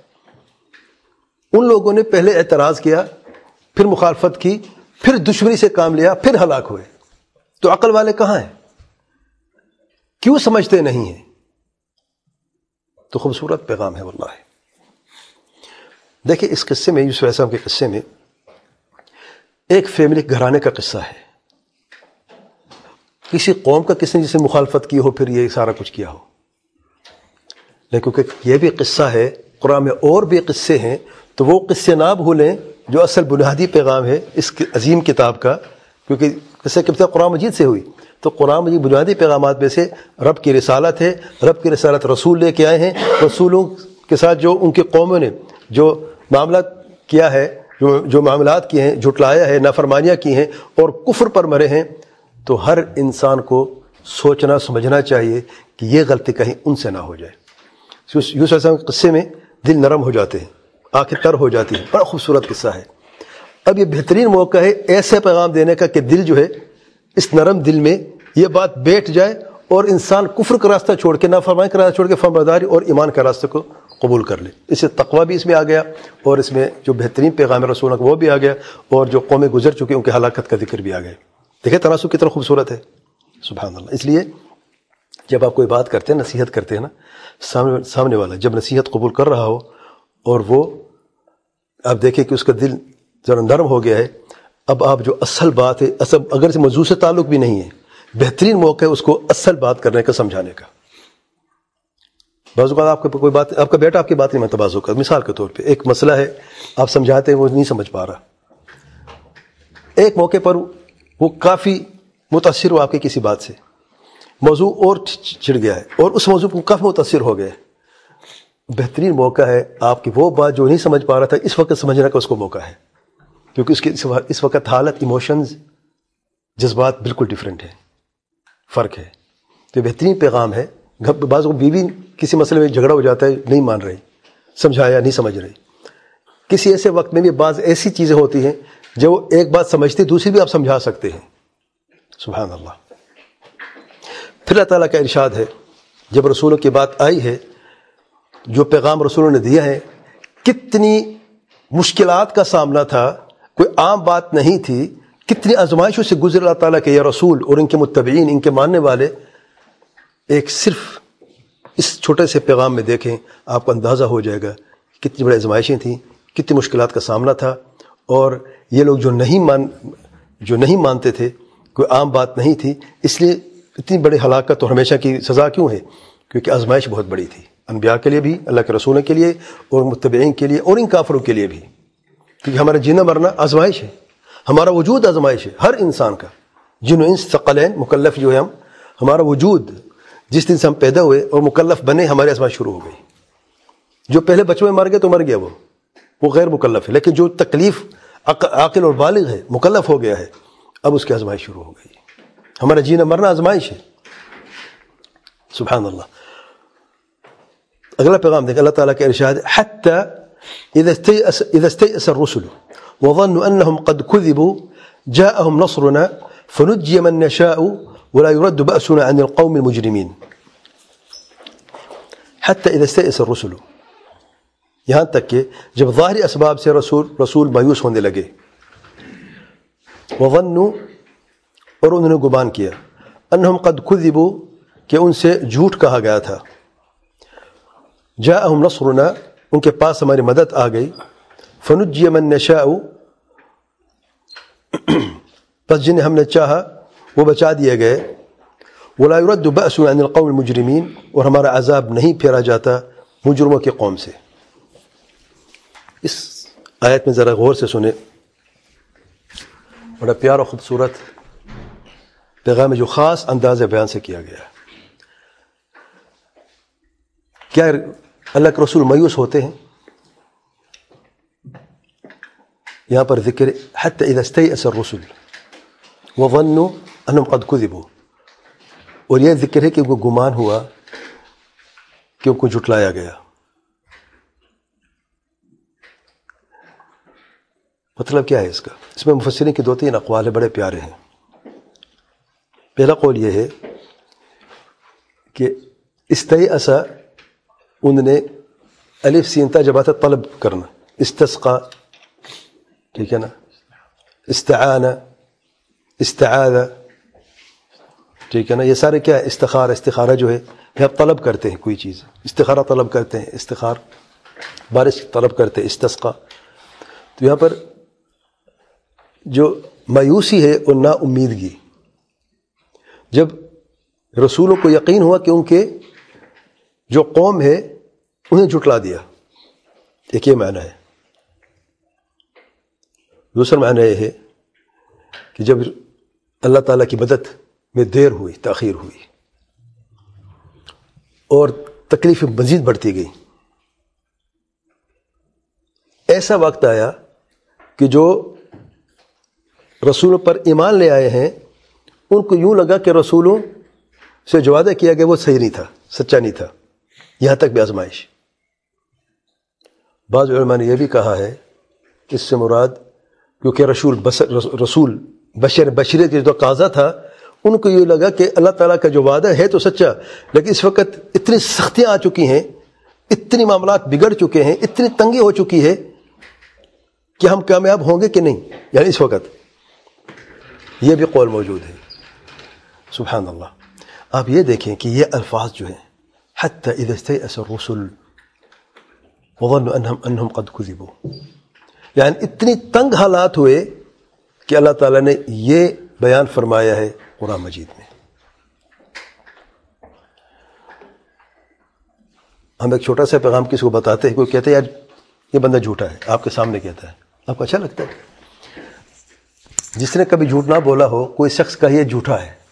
ان لوگوں نے پہلے اعتراض کیا، پھر مخالفت کی، پھر دشمنی سے کام لیا، پھر ہلاک ہوئے۔ تو عقل والے کہاں ہیں؟ کیوں سمجھتے نہیں ہیں؟ تو خوبصورت پیغام ہے واللہ۔ دیکھیں اس قصے میں، یوسف علیہ السلام کے قصے میں ایک فیملی گھرانے کا قصہ ہے، کسی قوم کا کسی نے جسے مخالفت کی ہو، پھر یہ سارا کچھ کیا ہو۔ لیکن کیونکہ یہ بھی قصہ ہے، قرآن میں اور بھی قصے ہیں، تو وہ قصے نہ بھولیں جو اصل بنیادی پیغام ہے اس عظیم کتاب کا، کیونکہ قصے کی ابتدا قرآن مجید سے ہوئی، تو قرآن مجید بنیادی پیغامات میں سے رب کی رسالت ہے۔ رب کی رسالت رسول لے کے آئے ہیں، رسولوں کے ساتھ جو ان کی قوموں نے جو معاملات کیا ہے، جو معاملات کیے ہیں، جھٹلایا ہے، نافرمانیاں کی ہیں اور کفر پر مرے ہیں، تو ہر انسان کو سوچنا سمجھنا چاہیے کہ یہ غلطی کہیں ان سے نہ ہو جائے۔ یوسف علیہ السلام کے قصے میں دل نرم ہو جاتے ہیں، آنکھیں تر ہو جاتی ہیں، بڑا خوبصورت قصہ ہے۔ اب یہ بہترین موقع ہے ایسے پیغام دینے کا کہ دل جو ہے، اس نرم دل میں یہ بات بیٹھ جائے اور انسان کفر کا راستہ چھوڑ کے، نافرمانی کا راستہ چھوڑ کے فرمانبرداری اور ایمان کا راستہ کو قبول کر لے۔ اس سے تقوی بھی اس میں آ گیا، اور اس میں جو بہترین پیغام رسولوں کا وہ بھی آ گیا، اور جو قومیں گزر چکی ان کی ہلاکت کا ذکر بھی آ گیا۔ دیکھیں تناسب کتنا خوبصورت ہے، سبحان اللہ۔ اس لیے جب آپ کوئی بات کرتے ہیں، نصیحت کرتے ہیں نا، سامنے والا جب نصیحت قبول کر رہا ہو اور وہ آپ دیکھیں کہ اس کا دل ذرا نرم ہو گیا ہے، اب آپ جو اصل بات ہے، اگر اس موضوع سے تعلق بھی نہیں ہے، بہترین موقع ہے اس کو اصل بات کرنے کا، سمجھانے کا۔ بعض اوقات آپ کو کوئی بات، آپ کا بیٹا آپ کی بات نہیں مانتا، بعض اوقات مثال کے طور پہ ایک مسئلہ ہے آپ سمجھاتے ہیں وہ نہیں سمجھ پا رہا، ایک موقع پر وہ کافی متاثر ہوا آپ کی کسی بات سے، موضوع اور چھڑ گیا ہے اور اس موضوع کو کافی متاثر ہو گئے، بہترین موقع ہے آپ کی وہ بات جو نہیں سمجھ پا رہا تھا اس وقت سمجھنے کا اس کو موقع ہے، کیونکہ اس کی اس وقت حالت، ایموشنز، جذبات بالکل ڈیفرنٹ ہے، فرق ہے۔ تو بہترین پیغام ہے۔ بعض کو بیوی کسی مسئلے میں جھگڑا ہو جاتا ہے، نہیں مان رہی، سمجھایا نہیں سمجھ رہی، کسی ایسے وقت میں بھی بعض ایسی چیزیں ہوتی ہیں جو ایک بات سمجھتی دوسری بھی آپ سمجھا سکتے ہیں۔ سبحان اللہ۔ پھر اللہ تعالیٰ کا ارشاد ہے جب رسولوں کی بات آئی ہے، جو پیغام رسولوں نے دیا ہے، کتنی مشکلات کا سامنا تھا، کوئی عام بات نہیں تھی، کتنی آزمائشوں سے گزر اللہ تعالیٰ کے یہ رسول اور ان کے متبعین، ان کے ماننے والے۔ ایک صرف اس چھوٹے سے پیغام میں دیکھیں آپ کو اندازہ ہو جائے گا کتنی بڑی آزمائشیں تھیں، کتنی مشکلات کا سامنا تھا، اور یہ لوگ جو نہیں مانتے تھے، کوئی عام بات نہیں تھی، اس لیے اتنی بڑی ہلاکت اور ہمیشہ کی سزا کیوں ہے؟ کیونکہ آزمائش بہت بڑی تھی، انبیاء کے لیے بھی، اللہ کے رسولوں کے لیے اور متبعین کے لیے اور ان کافروں کے لیے بھی، کیونکہ ہمارا جینا مرنا آزمائش ہے، ہمارا وجود آزمائش ہے، ہر انسان کا، جن و انس ثقلین، مکلف جو ہے ہم، ہمارا وجود جس دن سے ہم پیدا ہوئے اور مکلف بنے، ہماری آزمائش شروع ہو گئی۔ جو پہلے بچوں میں مر گئے تو مر گیا، وہ غیر مکلف ہے، لیکن جو تکلیف عاقل اور بالغ ہے، مکلف ہو گیا ہے، اب اس کی آزمائش شروع ہو گئی۔ ہمارا جینا مرنا آزمائش ہے۔ سبحان اللہ۔ اگلا پیغام دیکھیں، اللہ تعالیٰ کا ارشاد ہے، حتی اذا استيأس الرسل وظنوا انهم قد كذبوا جاءهم نصرنا فنجي من نشاء ولا يرد بأسنا عن القوم المجرمين۔ حتی اذا استيأس الرسل، یہاں تک کہ جب ظاہری اسباب سے رسول مایوس ہونے لگے، وظنوا، اور انہوں نے گمان کیا، انہم قد کذبوا، کہ ان سے جھوٹ کہا گیا تھا، جاءہم نصرنا، ان کے پاس ہماری مدد آ گئی، فنجی من نشاء، پس جنہیں ہم نے چاہا وہ بچا دیے گئے، ولا يرد بأسنا عن القوم المجرمین، اور ہمارا عذاب نہیں پھیرا جاتا مجرموں کی قوم سے۔ اس آیت میں ذرا غور سے سنیں، بڑا پیارا خوبصورت پیغام جو خاص انداز بیان سے کیا گیا ہے۔ کیا اللہ کے رسول مایوس ہوتے ہیں؟ یہاں پر ذکر حتی اذا استيأس الرسل وظنوا انهم قد كذبوا، اور یہ ذکر ہے کہ ان کو گمان ہوا کہ ان کو جھٹلایا گیا۔ مطلب کیا ہے اس کا؟ اس میں مفسرین کے 2-3 اقوال ہیں، بڑے پیارے ہیں۔ پہلا قول یہ ہے کہ استیأس، انہوں نے الف سین تا جب آتا طلب کرنا، استسقا، ٹھیک ہے نا، استعان، استعاذ، ٹھیک ہے نا، یہ سارے کیا ہے؟ استخارہ جو ہے یہ آپ طلب کرتے ہیں کوئی چیز، استخارہ طلب کرتے ہیں، بارش طلب کرتے ہیں، استسقا۔ تو یہاں پر جو مایوسی ہے اور نا امیدگی، جب رسولوں کو یقین ہوا کہ ان کے جو قوم ہے انہیں جھٹلا دیا، ایک یہ معنی ہے۔ دوسرا معنی یہ ہے کہ جب اللہ تعالیٰ کی مدد میں دیر ہوئی، تاخیر ہوئی، اور تکلیف مزید بڑھتی گئی، ایسا وقت آیا کہ جو رسولوں پر ایمان لے آئے ہیں ان کو یوں لگا کہ رسولوں سے جو وعدہ کیا گیا وہ صحیح نہیں تھا، سچا نہیں تھا، یہاں تک بھی آزمائش۔ بعض علماء نے یہ بھی کہا ہے اس سے مراد، کیونکہ رسول بشریت جو تقاضا تھا، ان کو یہ لگا کہ اللہ تعالیٰ کا جو وعدہ ہے تو سچا، لیکن اس وقت اتنی سختیاں آ چکی ہیں، اتنی معاملات بگڑ چکے ہیں، اتنی تنگی ہو چکی ہے کہ ہم کامیاب ہوں گے کہ نہیں، یعنی اس وقت یہ بھی قول موجود ہے۔ سبحان اللہ۔ آپ یہ دیکھیں کہ یہ الفاظ جو ہیں، حتی اذا استيأس الرسل وظنوا انہم قد كذبوا، یعنی اتنی تنگ حالات ہوئے کہ اللہ تعالیٰ نے یہ بیان فرمایا ہے قرآن مجید میں۔ ہم ایک چھوٹا سا پیغام کسی کو بتاتے ہیں, کوئی کہتے ہیں یار یہ بندہ جھوٹا ہے, آپ کے سامنے کہتا ہے, آپ کو اچھا لگتا ہے؟ جس نے کبھی جھوٹ نہ بولا ہو, کوئی شخص کہے یہ جھوٹا ہے,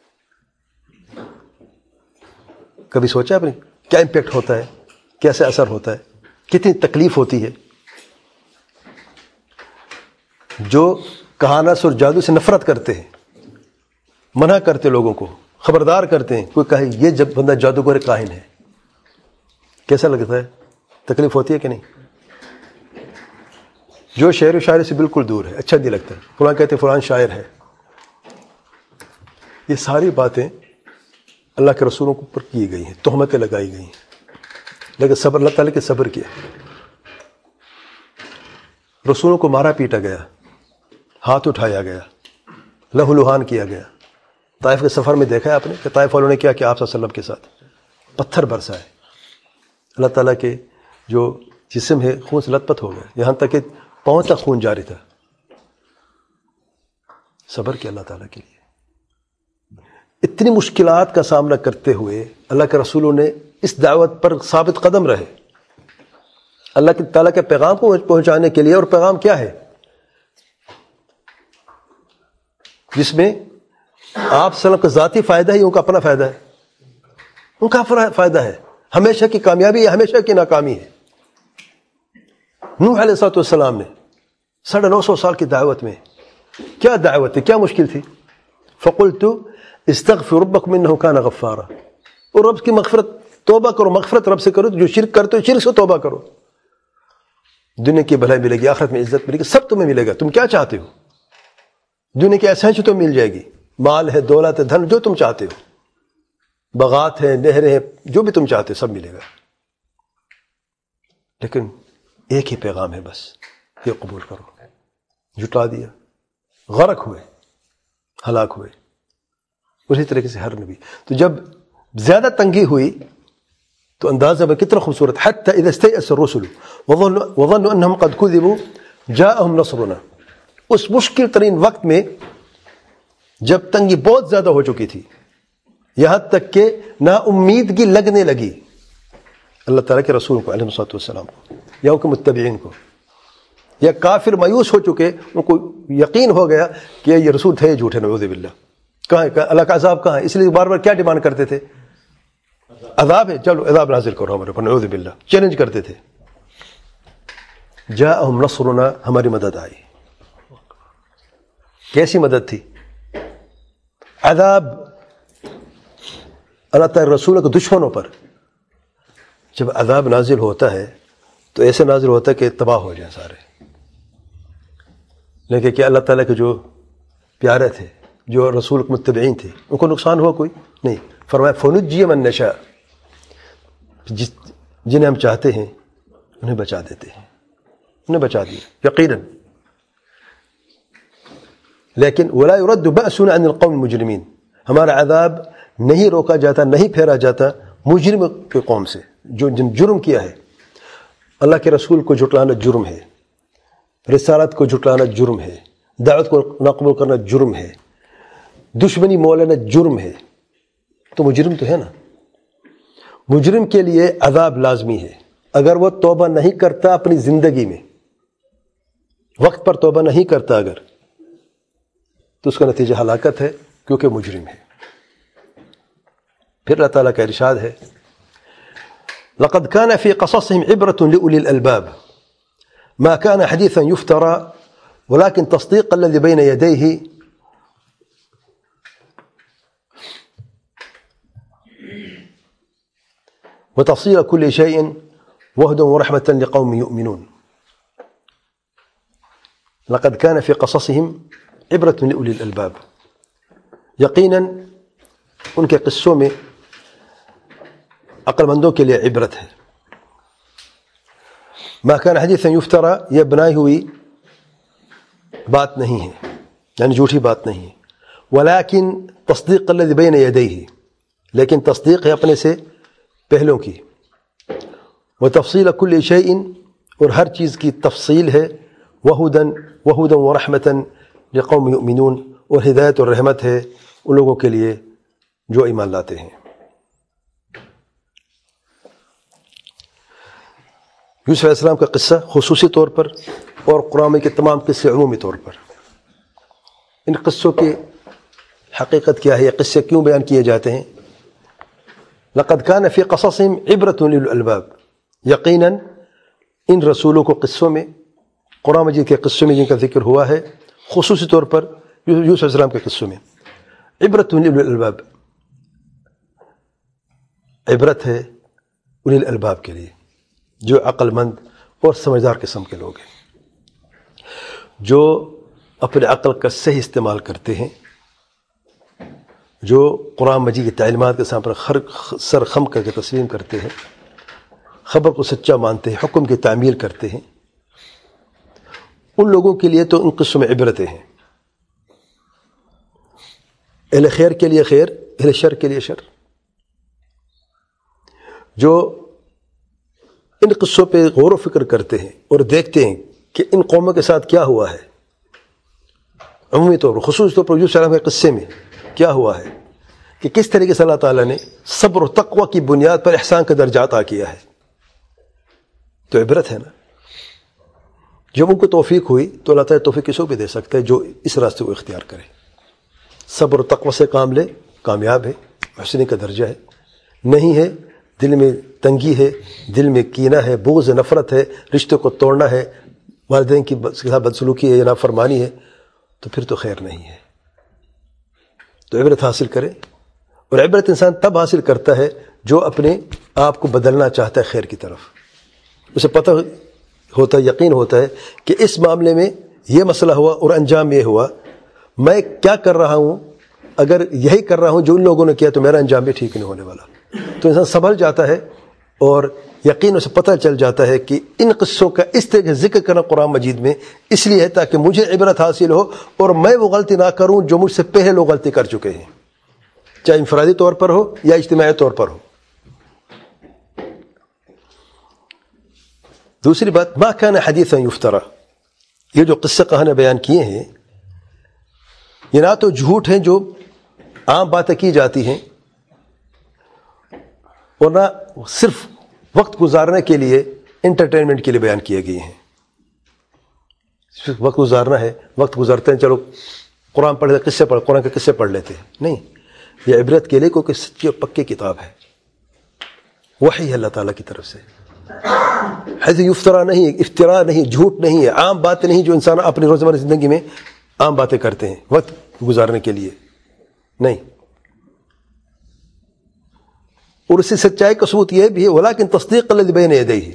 کبھی سوچا آپ نے کیا امپیکٹ ہوتا ہے, کیسے اثر ہوتا ہے, کتنی تکلیف ہوتی ہے؟ جو کہانت اور جادو سے نفرت کرتے ہیں, منع کرتے لوگوں کو, خبردار کرتے ہیں, کوئی کہے یہ جب بندہ جادوگر کاہن ہے, کیسا لگتا ہے؟ تکلیف ہوتی ہے کہ نہیں؟ جو شعر و شاعری سے بالکل دور ہے, اچھا نہیں لگتا, فلاں کہتے فلاں شاعر ہے. یہ ساری باتیں اللہ کے رسولوں کے اوپر کی گئی ہیں, تہمتیں لگائی گئی ہیں, لیکن صبر, اللہ تعالیٰ کے صبر کیا. رسولوں کو مارا پیٹا گیا, ہاتھ اٹھایا گیا, لہو لہان کیا گیا. طائف کے سفر میں دیکھا ہے آپ نے کہ طائف والوں نے کیا کہ آپ صلی اللہ علیہ وسلم کے ساتھ پتھر برسائے. اللہ تعالیٰ کے جو جسم ہے خون سے لت پت ہو گیا, یہاں تک کہ پاؤں تک خون جاری تھا. صبر کیا اللہ تعالیٰ کے لیے. اتنی مشکلات کا سامنا کرتے ہوئے اللہ کے رسولوں نے اس دعوت پر ثابت قدم رہے, اللہ کے تعالیٰ کے پیغام کو پہنچانے کے لیے. اور پیغام کیا ہے؟ جس میں آپ صلی اللہ علیہ وسلم کا ذاتی فائدہ ہے, ان کا اپنا فائدہ ہے, ان کا اپنا فائدہ ہے. ہمیشہ کی کامیابی ہے, ہمیشہ کی ناکامی ہے. نوح علیہ السلام نے 950 سال کی دعوت میں کیا دعوت تھی, کیا مشکل تھی؟ فقلت استغفر ربکم انہ کان غفارا, اور رب کی مغفرت, توبہ کرو, مغفرت رب سے کرو. جو شرک کرتے ہو شرک سے توبہ کرو, دنیا کی بھلائی ملے گی, آخرت میں عزت ملے گی, سب تمہیں ملے گا. تم کیا چاہتے ہو؟ دنیا کی ایسے تو مل جائے گی, مال ہے, دولت ہے, دھن, جو تم چاہتے ہو, باغات ہیں, نہریں ہیں, جو بھی تم چاہتے ہو سب ملے گا. لیکن ایک ہی پیغام ہے بس, یہ قبول کرو. جھٹلا دیا, غرق ہوئے, ہلاک ہوئے. اسی طریقے سے ہر نبی. تو جب زیادہ تنگی ہوئی تو اندازہ میں کتنا خوبصورت, حتی اذا استيأس الرسل وظنوا انهم قد كذبوا جاءهم نصرنا. اس مشکل ترین وقت میں جب تنگی بہت زیادہ ہو چکی تھی, یہاں تک کہ نا امیدگی لگنے لگی اللہ تعالیٰ کے رسول کو علیہ الصلوۃ والسلام کو, یا ان کے متبعین کو, یا کافر مایوس ہو چکے, ان کو یقین ہو گیا کہ یہ رسول تھے جھوٹے, نعوذ باللہ. کہاں ہے اللہ کا عذاب کہاں ہے؟ اس لیے بار بار کیا ڈیمانڈ کرتے تھے؟ عذاب ہے, چلو عذاب نازل کرو ہمارے پر, نعوذ باللہ, چیلنج کرتے تھے. جاءہم نصرنا, ہماری مدد آئی. کیسی مدد تھی؟ عذاب اللہ تعالیٰ رسول کے دشمنوں پر. جب عذاب نازل ہوتا ہے تو ایسے نازل ہوتا ہے کہ تباہ ہو جائیں سارے. لیکن کیا اللہ تعالیٰ کے جو پیارے تھے, جو رسول کے متبعین تھے, ان کو نقصان ہوا؟ کوئی نہیں. فرمایا فنجی من نشاء, جنہیں ہم چاہتے ہیں انہیں بچا دیتے ہیں, انہیں بچا دیا یقیناً. لیکن ولا يرد بأسنا عن القوم المجرمین, ہمارا عذاب نہیں روکا جاتا, نہیں پھیرا جاتا مجرم کے قوم سے, جو جن جرم کیا ہے. اللہ کے رسول کو جھٹلانا جرم ہے, رسالت کو جھٹلانا جرم ہے, دعوت کو نہ قبول کرنا جرم ہے, دشمنی مولانا جرم ہے. تو مجرم تو ہے نا. مجرم کے لیے عذاب لازمی ہے. اگر وہ توبہ نہیں کرتا اپنی زندگی میں, وقت پر توبہ نہیں کرتا اگر, تو اس کا نتیجہ ہلاکت ہے, کیونکہ مجرم ہے. پھر اللہ تعالیٰ کا ارشاد ہے لقد كان في قصصهم عبرة لأولي الألباب ما كان حديثا يفترى ولكن تصديق الذي بين يديه وتفصيل كل شيء وهدى ورحمة لقوم يؤمنون. لقد كان في قصصهم عبرة لأولي الألباب, یقیناً ان کے قصوں میں عقل مندوں کے لیے عبرت ہے. ما كان حدیثا یفترا, یہ بنائی ہوئی بات نہیں ہے, یعنی جھوٹی بات نہیں ہے. ولكن تصدیق الذی بین یدیہ, لیکن تصدیق ہے اپنے سے پہلوں کی. وتفصیل کل شیء, اور ہر چیز کی تفصیل ہے. وہدى ورحمة لقوم یؤمنون, اور ہدایت اور رحمت ہے ان لوگوں کے لیے جو ایمان لاتے ہیں. یوسف علیہ السلام کا قصہ خصوصی طور پر اور قرآن کے تمام قصے عمومی طور پر. ان قصوں کی حقیقت کیا ہے؟ یہ قصے کیوں بیان کیے جاتے ہیں؟ لقد كان في قصصهم عبرة للألباب. یقیناً ان رسولوں کو قصوں میں، قرآن مجید کے قصوں میں جن کا ذکر ہوا ہے، خصوصی طور پر یوسف علیہ السلام کے قصوں میں، عبرت للألباب، عبرت ہے اولی الالباب کے لیے، جو عقل مند اور سمجھدار قسم کے لوگ ہیں، جو اپنے عقل کا صحیح استعمال کرتے ہیں، جو قرآن مجید کی تعلیمات کے سامنے سر خم کر کے تسلیم کرتے ہیں، خبر کو سچا مانتے ہیں، حکم کی تعمیل کرتے ہیں. ان لوگوں کے لیے تو ان قصوں میں عبرتیں ہیں. اہل خیر کے لیے خیر، اہل شر کے لیے شر. جو ان قصوں پہ غور و فکر کرتے ہیں اور دیکھتے ہیں کہ ان قوموں کے ساتھ کیا ہوا ہے، عمومی طور پر خصوصی طور پر یوسف علیہ السلام کے قصے میں کیا ہوا ہے کہ کس طریقے سے اللہ تعالیٰ نے صبر و تقوی کی بنیاد پر احسان کا درجہ عطا کیا ہے، تو عبرت ہے نا. جب ان کو توفیق ہوئی تو اللہ تعالیٰ توفیق کسی کو بھی دے سکتا ہے جو اس راستے کو اختیار کرے. صبر و تقوی سے کام لے، کامیاب ہے، محسنی کا درجہ ہے. نہیں ہے، دل میں تنگی ہے، دل میں کینہ ہے، بغض نفرت ہے، رشتے کو توڑنا ہے، والدین کی بدسلوکی ہے یا نافرمانی ہے، تو پھر تو خیر نہیں ہے. تو عبرت حاصل کرے. اور عبرت انسان تب حاصل کرتا ہے جو اپنے آپ کو بدلنا چاہتا ہے خیر کی طرف. اسے پتہ ہوتا ہے، یقین ہوتا ہے کہ اس معاملے میں یہ مسئلہ ہوا اور انجام یہ ہوا، میں کیا کر رہا ہوں، اگر یہی کر رہا ہوں جو ان لوگوں نے کیا تو میرا انجام بھی ٹھیک نہیں ہونے والا. تو انسان سنبھل جاتا ہے اور یقین اسے پتہ چل جاتا ہے کہ ان قصوں کا اس طرح کا ذکر کرنا قرآن مجید میں اس لیے ہے تاکہ مجھے عبرت حاصل ہو اور میں وہ غلطی نہ کروں جو مجھ سے پہلے لوگ غلطی کر چکے ہیں، چاہے انفرادی طور پر ہو یا اجتماعی طور پر ہو. دوسری بات، ما كان حدیثا یفترا، یہ جو قصے کہانی بیان کیے ہیں یہ نہ تو جھوٹ ہیں جو عام باتیں کی جاتی ہیں، اور نہ صرف وقت گزارنے کے لیے، انٹرٹینمنٹ کے لیے بیان کیے گئے ہیں. صرف وقت گزارنا ہے، وقت گزارتے ہیں، چلو قرآن پڑھ لیتے، قصے پڑھ، قرآن کے قصے پڑھ لیتے ہیں. نہیں، یہ عبرت کے لیے کیونکہ سچی اور پکی کتاب ہے، وحی ہے اللہ تعالیٰ کی طرف سے. حدیث یفترا نہیں ہے، افتراء نہیں، جھوٹ نہیں ہے، عام باتیں نہیں جو انسان اپنی روزمرہ زندگی میں عام باتیں کرتے ہیں وقت گزارنے کے لیے. نہیں. اور اس سے سچائی کا ثبوت یہ بھی ہے ولیکن تصدیق الذی بین یدیہ،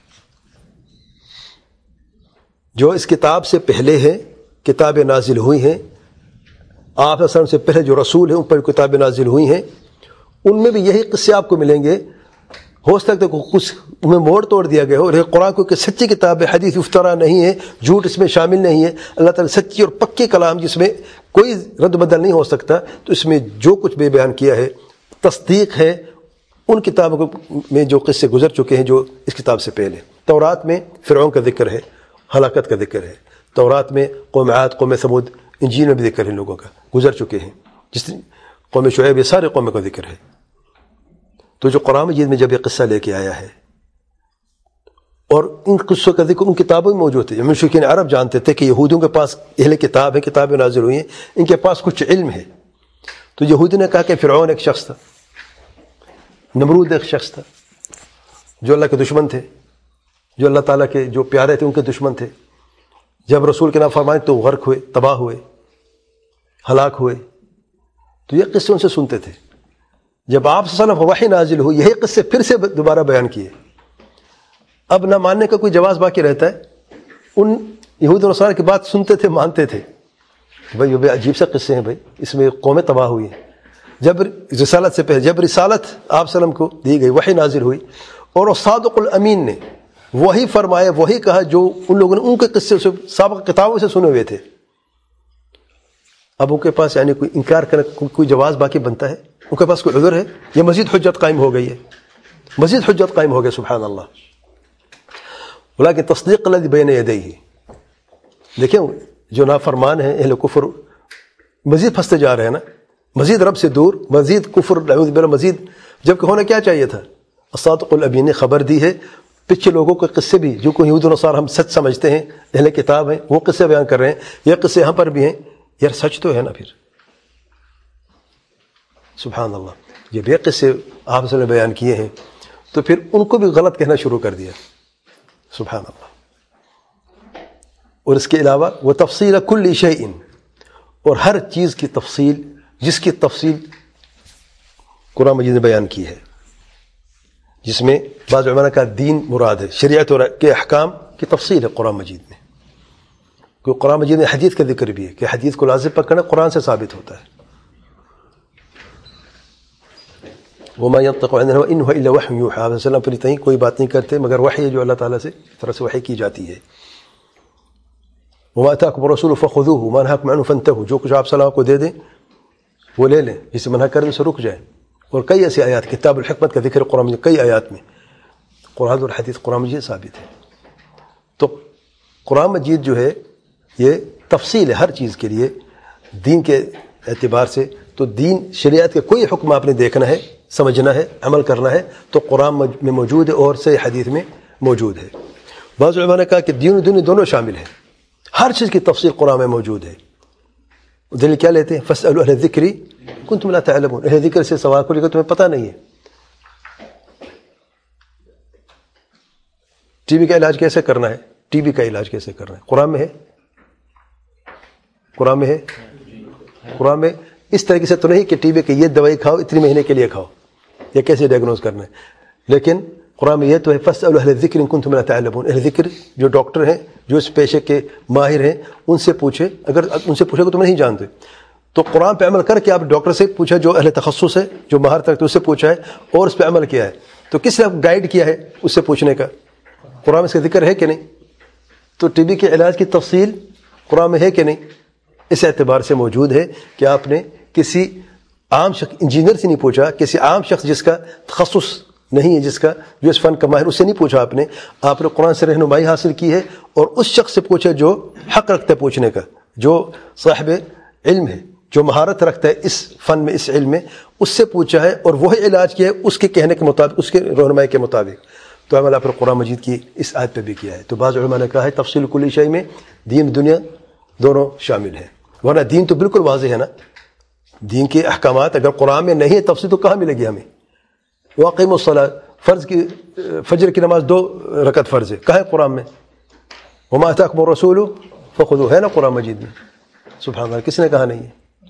جو اس کتاب سے پہلے ہے، کتابیں نازل ہوئی ہیں، آپ صلی اللہ علیہ وسلم سے پہلے جو رسول ہیں ان پر کتابیں نازل ہوئی ہیں، ان میں بھی یہی قصے آپ کو ملیں گے. ہو سکتا ہے کچھ ان میں موڑ توڑ دیا گیا ہو، اور قرآن کو کہ سچی کتاب ہے، حدیث افطرا نہیں ہے، جھوٹ اس میں شامل نہیں ہے. اللہ تعالیٰ سچی اور پکی کلام جس میں کوئی رد بدل نہیں ہو سکتا، تو اس میں جو کچھ بھی بیان کیا ہے تصدیق ہے ان کتابوں میں جو قصے گزر چکے ہیں جو اس کتاب سے پہلے. تورات میں فرعون کا ذکر ہے، ہلاکت کا ذکر ہے. تورات میں قوم عاد، قوم ثمود، انجیل میں بھی ذکر ہے، لوگوں کا گزر چکے ہیں. جس قوم شعیب، یہ سارے قوموں کا ذکر ہے. تو جو قرآن مجید میں جب یہ قصہ لے کے آیا ہے اور ان قصوں کا ذکر ان کتابوں میں موجود ہے. مشرکین عرب جانتے تھے کہ یہودیوں کے پاس اہل کتاب ہے، کتابیں نازل ہوئی ہیں، ان کے پاس کچھ علم ہے. تو یہودی نے کہا کہ فرعون ایک شخص تھا، نمرود ایک شخص تھا، جو اللہ کے دشمن تھے، جو اللہ تعالیٰ کے جو پیارے تھے ان کے دشمن تھے. جب رسول کے نافرمانی تو غرق ہوئے، تباہ ہوئے، ہلاک ہوئے. تو یہ قصے ان سے سنتے تھے. جب آپ صلی اللہ علیہ وسلم وحی نازل ہوئی، یہی قصے پھر سے دوبارہ بیان کیے. اب نہ ماننے کا کوئی جواز باقی رہتا ہے. ان یہود و نصارہ کی بات سنتے تھے، مانتے تھے. بھائی یہ عجیب سے قصے ہیں، بھائی اس میں قومیں تباہ ہوئی ہیں. جب رسالت سے پہلے، جب رسالت آپ صلی اللہ علیہ وسلم کو دی گئی، وحی نازل ہوئی، اور صادق الامین نے وہی فرمایا، وہی کہا جو ان لوگوں نے ان کے قصے سے سابق کتابوں سے سنے ہوئے تھے. اب ان کے پاس یعنی کوئی انکار کرنے کوئی جواز باقی بنتا ہے؟ ان کے پاس کوئی عذر ہے؟ یہ مزید حجت قائم ہو گئی ہے، مزید حجت قائم ہو گئی. سبحان اللہ. ولیکن تصدیق الذی بین یدیہ، دیکھیں جو نافرمان ہیں، اہل کفر مزید پھنستے جا رہے ہیں نا، مزید رب سے دور، مزید کفر، نعوذ باللہ، مزید. جبکہ ہونا کیا چاہیے تھا؟ الصادق الامین نے خبر دی ہے پچھلے لوگوں کے قصے بھی جو کو یہود و نصارہ ہم سچ سمجھتے ہیں، اہل کتاب ہیں، وہ قصے بیان کر رہے ہیں، یہ قصے یہاں پر بھی ہیں، یار سچ تو ہے نا پھر. سبحان اللہ، یہ بھی قصے آپ نے بیان کیے ہیں تو پھر ان کو بھی غلط کہنا شروع کر دیا. سبحان اللہ. اور اس کے علاوہ وہ تفصیل کل شیء، اور ہر چیز کی تفصیل، جس کی تفصیل قرآن مجید نے بیان کی ہے، جس میں بعض علماء کا دین مراد ہے، شریعت اور کے احکام کی تفصیل ہے قرآن مجید میں. کیونکہ قرآن مجید میں حدیث کا ذکر بھی ہے کہ حدیث کو لازم پکڑنا قرآن سے ثابت ہوتا ہے. وما ينطق عن الهوى إن هو إلا وحي يوحى. آپ وسلم پھر اتنی کوئی بات نہیں کرتے مگر وحی جو اللہ تعالیٰ سے اس طرح سے وحی کی جاتی ہے. وما آتاكم الرسول فخذوه وما نهاكم عنه فانتهوا. جو کچھ آپ صلی اللہ کو دے دیں وہ لے لیں، جسے منع کرنے سے رک جائیں. اور کئی ایسی آیات، کتاب الحکمت کا ذکر قرآن مجید کئی آیات میں، قرآن اور حدیث قرآن مجید ثابت ہے. تو قرآن مجید جو ہے یہ تفصیل ہے ہر چیز کے لیے دین کے اعتبار سے. تو دین شریعت کے کوئی حکم آپ نے دیکھنا ہے، سمجھنا ہے، عمل کرنا ہے تو قرآن میں موجود ہے اور صحیح حدیث میں موجود ہے. بعض علماء نے کہا کہ دین و دنیا دونوں شامل ہیں، ہر چیز کی تفصیل قرآن میں موجود ہے. دلیل کیا لیتے ہیں؟ فاسألوا اہل الذکر کنتم لا تعلمون. اہل ذکر سے سوال کرو تمہیں پتہ نہیں ہے. ٹی بی کا علاج کیسے کرنا ہے، ٹی بی کا علاج کیسے کرنا ہے، قرآن میں ہے. قرآن میں ہے. قرآن میں اس طریقے سے تو نہیں کہ ٹی بی کی یہ دوائی کھاؤ اتنے مہینے کے لیے کھاؤ، یا کیسے ڈائگنوز کرنا ہے. لیکن قرآن میں یہ تو ہے فاسألوا اہل الذکر ان کنتم لا تعلمون. اہل ذکر جو ڈاکٹر ہیں، جو اس پیشے کے ماہر ہیں، ان سے پوچھے. اگر ان سے پوچھے کہ تم نہیں جانتے تو قرآن پہ عمل کر کے آپ ڈاکٹر سے پوچھا جو اہل تخصص ہے، جو ماہر تک اس سے پوچھا ہے اور اس پہ عمل کیا ہے. تو کس نے گائیڈ کیا ہے اس سے پوچھنے کا؟ قرآن میں اس کا ذکر ہے کہ نہیں؟ تو ٹی بی کے علاج کی تفصیل قرآن میں ہے کہ نہیں؟ اس اعتبار سے موجود ہے کہ آپ نے کسی عام شخص، انجینئر سے نہیں پوچھا، کسی عام شخص جس کا تخصص نہیں ہے، جس کا جو اس فن کا ماہر، اس سے نہیں پوچھا. آپ نے قرآن سے رہنمائی حاصل کی ہے اور اس شخص سے پوچھا جو حق رکھتا ہے پوچھنے کا، جو صاحب علم ہے، جو مہارت رکھتا ہے اس فن میں، اس علم میں، اس سے پوچھا ہے اور وہی علاج کیا ہے اس کے کہنے کے مطابق، اس کے رہنمائی کے مطابق. تو عمل آپ نے قرآن مجید کی اس آیت پہ بھی کیا ہے. تو بعض علماء نے کہا ہے تفصیل کل شیء میں دین دنیا دونوں شامل ہیں. ورنہ دین تو بالکل واضح ہے نا. دین کے احکامات اگر قرآن میں نہیں ہے تفصیل تو کہاں ملے گی ہمیں؟ واقیموا الصلاۃ، فرض کی فجر کی نماز 2 رکعت فرض ہے، کہاں ہے قرآن میں؟ وما آتاکم الرسول فخذوه، ہے نا قرآن مجید میں. سبحان اللہ، کس نے کہا نہیں ہے؟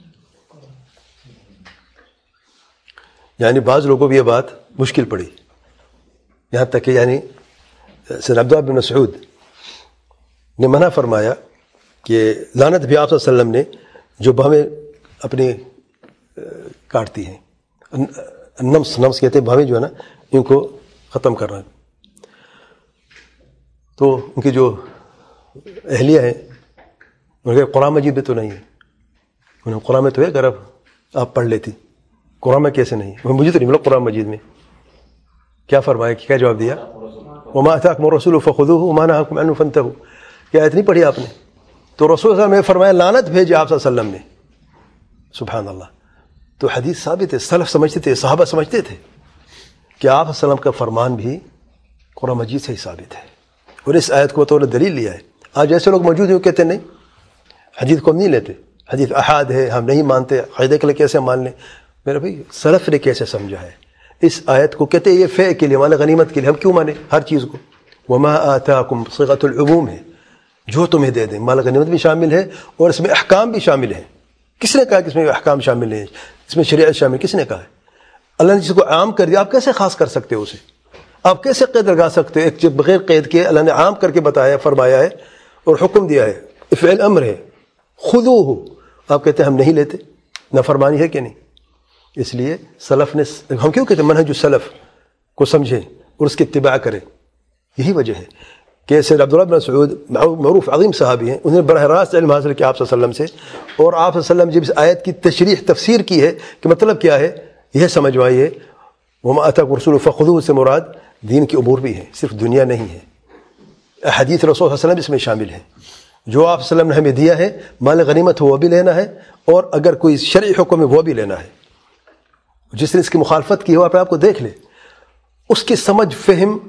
یعنی بعض لوگوں کو یہ بات مشکل پڑی، یہاں تک کہ یعنی سیدنا عبداللہ بن مسعود نے منع فرمایا کہ لعنت بھی آپ صلی اللہ علیہ وسلم نے جو بھویں اپنے کاٹتی ہیں، نمس کہتے ہیں بھویں جو ہے نا، ان کو ختم کرنا. تو ان کی جو اہلیہ ہیں انہوں نے کہا قرآن مجید میں تو نہیں ہے. انہوں نے قرآن میں تو ہے، اگر آپ پڑھ لیتی. قرآن میں کیسے نہیں ہے؟ مجھے تو نہیں ملا قرآن مجید میں. کیا فرمایا، کیا جواب دیا؟ وما آتاکم الرسول فخذوه وما نهاکم عنه فانتهوا. کیا آیت نہیں پڑھی آپ نے؟ تو رسول صلی اللہ علیہ وسلم نے فرمایا لعنت بھیجی آپ صلی اللہ علیہ وسلم نے. سبحان اللہ. تو حدیث ثابت ہے، سلف سمجھتے تھے، صحابہ سمجھتے تھے کہ آپ صلی اللہ علیہ وسلم کا فرمان بھی قرآن مجید سے ہی ثابت ہے، اور اس آیت کو بطور دلیل لیا ہے. آج ایسے لوگ موجود ہیں وہ کہتے ہیں نہیں، حدیث کو ہم نہیں لیتے، حدیث احاد ہے، ہم نہیں مانتے، عقیدے کے لیے کیسے مان لیں؟ میرا بھائی سلف نے کیسے سمجھا ہے اس آیت کو؟ کہتے ہیں یہ فے کے لیے، مال غنیمت کے لیے، ہم کیوں مانیں ہر چیز کو؟ وما آتاکم صیغۃ العموم ہے، جو تمہیں دے دیں. مال غنیمت بھی شامل ہے اور اس میں احکام بھی شامل ہیں. کس نے کہا کہ اس میں احکام شامل ہیں، اس میں شریعت شامل؟ کس نے کہا ہے؟ اللہ نے جس کو عام کر دیا، آپ کیسے خاص کر سکتے ہو اسے؟ آپ کیسے قید لگا سکتے ہو؟ ایک بغیر قید کے اللہ نے عام کر کے بتایا، فرمایا ہے اور حکم دیا ہے، فعل امر ہے، خذوہ. آپ کہتے ہیں ہم نہیں لیتے، نافرمانی ہے کہ نہیں؟ اس لیے سلف نے، ہم کیوں کہتے ہیں منہج السلف کو سمجھیں اور اس کی اتباع کریں؟ یہی وجہ ہے کہ سید عبداللہ بن مسعود معروف عظیم صحابی ہیں، انہوں نے براہ راست علم حاصل کیا آپ صلی اللہ علیہ وسلم سے، اور آپ صلی اللہ علیہ وسلم جب اس آیت کی تشریح تفسیر کی ہے کہ مطلب کیا ہے یہ سمجھوائیے. وما آتاکم الرسول فخذوہ سے مراد دین کی امور بھی ہے، صرف دنیا نہیں ہے. حدیث رسول صلی اللہ علیہ وسلم اس میں شامل ہے. جو آپ صلی اللہ علیہ وسلم نے ہمیں دیا ہے، مال غنیمت ہو وہ بھی لینا ہے، اور اگر کوئی شرعی حکم ہے وہ بھی لینا ہے. جس نے اس کی مخالفت کی ہو آپ کو دیکھ لے، اس کی سمجھ فہم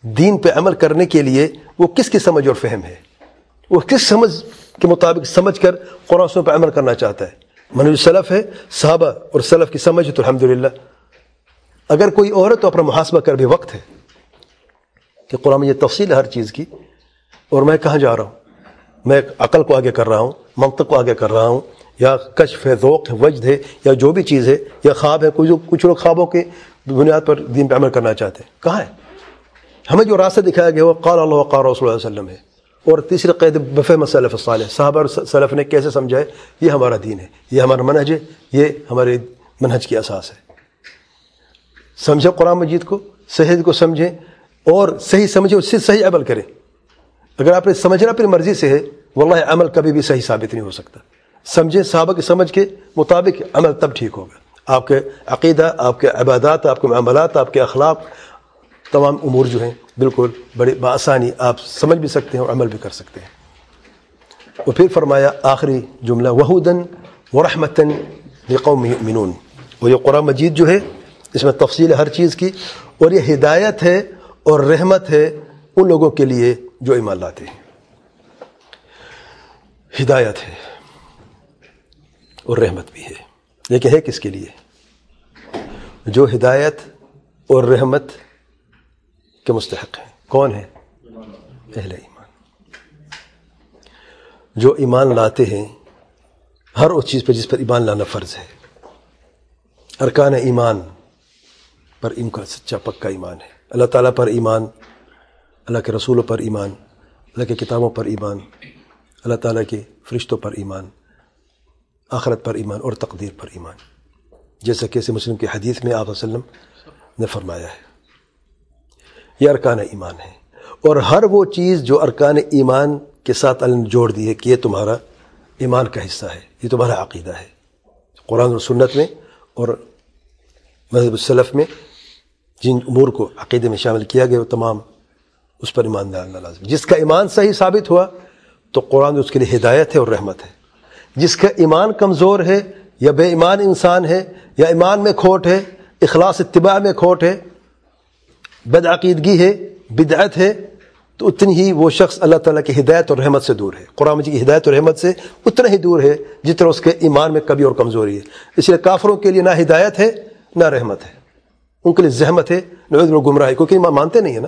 دین پہ عمل کرنے کے لیے وہ کس کی سمجھ اور فہم ہے، وہ کس سمجھ کے مطابق سمجھ کر قرآن سنت پہ عمل کرنا چاہتا ہے۔ منہج سلف ہے، صحابہ اور سلف کی سمجھ ہے تو الحمدللہ۔ اگر کوئی اور ہے تو اپنا محاسبہ کر بھی وقت ہے کہ قرآن میں یہ تفصیل ہے ہر چیز کی، اور میں کہاں جا رہا ہوں، میں عقل کو آگے کر رہا ہوں، منطق کو آگے کر رہا ہوں، یا کشف ہے، ذوق ہے، وجد ہے، یا جو بھی چیز ہے، یا خواب ہے۔ کچھ لوگ خوابوں کے بنیاد پر دین پہ عمل کرنا چاہتے ہیں، کہاں ہے؟ ہمیں جو راستہ دکھایا گیا وہ قال اللہ وقال رسول اللہ صلی اللہ علیہ وسلم ہے، اور تیسری قید بفہم السلف الصالح، صحابہ اور سلف نے کیسے سمجھا ہے، یہ ہمارا دین ہے، یہ ہمارا منہج ہے، یہ ہمارے منہج کی اساس ہے۔ سمجھیں قرآن مجید کو، صحیح کو سمجھیں اور صحیح سمجھیں، اس سے صحیح عمل کریں۔ اگر آپ نے سمجھنا اپنی مرضی سے ہے، واللہ عمل کبھی بھی صحیح ثابت نہیں ہو سکتا۔ سمجھیں صحابہ کی سمجھ کے مطابق، عمل تب ٹھیک ہوگا۔ آپ کے عقیدہ، آپ کے عبادات، آپ کے معاملات، آپ کے اخلاق، تمام امور جو ہیں بالکل بڑی بآسانی آپ سمجھ بھی سکتے ہیں اور عمل بھی کر سکتے ہیں۔ اور پھر فرمایا آخری جملہ وَهُدًى وَرَحْمَةً لِقَوْمٍ يُؤْمِنُونَ، اور یہ قرآن مجید جو ہے اس میں تفصیل ہے ہر چیز کی، اور یہ ہدایت ہے اور رحمت ہے ان لوگوں کے لیے جو ایمان لاتے ہیں۔ ہدایت ہے اور رحمت بھی ہے، لیکن ہے کس کے لیے؟ جو ہدایت اور رحمت کے مستحق ہیں۔ کون ہے؟ اہل ایمان، جو ایمان لاتے ہیں ہر اس چیز پر جس پر ایمان لانا فرض ہے۔ ارکان ایمان پر ان کا سچا پکا ایمان ہے، اللہ تعالیٰ پر ایمان، اللہ کے رسولوں پر ایمان، اللہ کے کتابوں پر ایمان، اللہ تعالیٰ کے فرشتوں پر ایمان، آخرت پر ایمان اور تقدیر پر ایمان، جیسا کہ مسلم کی حدیث میں آپ صلی اللہ علیہ وسلم نے فرمایا ہے۔ یہ ارکان ایمان ہے، اور ہر وہ چیز جو ارکان ایمان کے ساتھ اللہ نے جوڑ دی ہے کہ یہ تمہارا ایمان کا حصہ ہے، یہ تمہارا عقیدہ ہے، قرآن اور سنت میں اور مذہب السلف میں جن امور کو عقیدے میں شامل کیا گیا وہ تمام اس پر ایمان ڈالنا لازم۔ جس کا ایمان صحیح ثابت ہوا تو قرآن اس کے لیے ہدایت ہے اور رحمت ہے۔ جس کا ایمان کمزور ہے یا بے ایمان انسان ہے، یا ایمان میں کھوٹ ہے، اخلاص اتباع میں کھوٹ ہے، بدعقیدگی ہے، بدعت ہے، تو اتنی ہی وہ شخص اللہ تعالیٰ کی ہدایت اور رحمت سے دور ہے۔ قرآن مجید کی ہدایت اور رحمت سے اتنا ہی دور ہے جتنا اس کے ایمان میں کمی اور کمزوری ہے۔ اس لیے کافروں کے لیے نہ ہدایت ہے نہ رحمت ہے، ان کے لیے زحمت ہے، نعوذ باللہ گمراہی، کیونکہ ایمان مانتے نہیں ہیں نا۔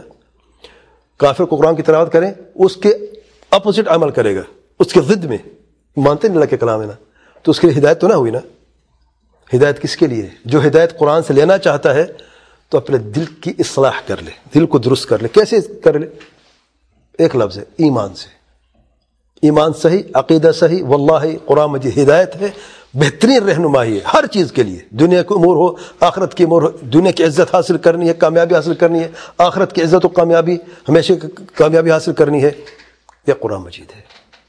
کافر کو قرآن کی تلاوت کریں، اس کے اپوزٹ عمل کرے گا، اس کے ضد میں، مانتے نہیں اللہ کے کلام ہے نا، تو اس کے لیے ہدایت تو نہ ہوئی نا۔ ہدایت کس کے لیے؟ جو ہدایت قرآن سے لینا چاہتا ہے تو اپنے دل کی اصلاح کر لے، دل کو درست کر لے۔ کیسے کر لے؟ ایک لفظ ہے، ایمان سے۔ ایمان صحیح، عقیدہ صحیح، واللہ قرآن مجید ہدایت ہے، بہترین رہنمائی ہے ہر چیز کے لیے، دنیا کے امور ہو، آخرت کے امور ہو۔ دنیا کی عزت حاصل کرنی ہے، کامیابی حاصل کرنی ہے، آخرت کی عزت و کامیابی، ہمیشہ کامیابی حاصل کرنی ہے، یہ قرآن مجید ہے۔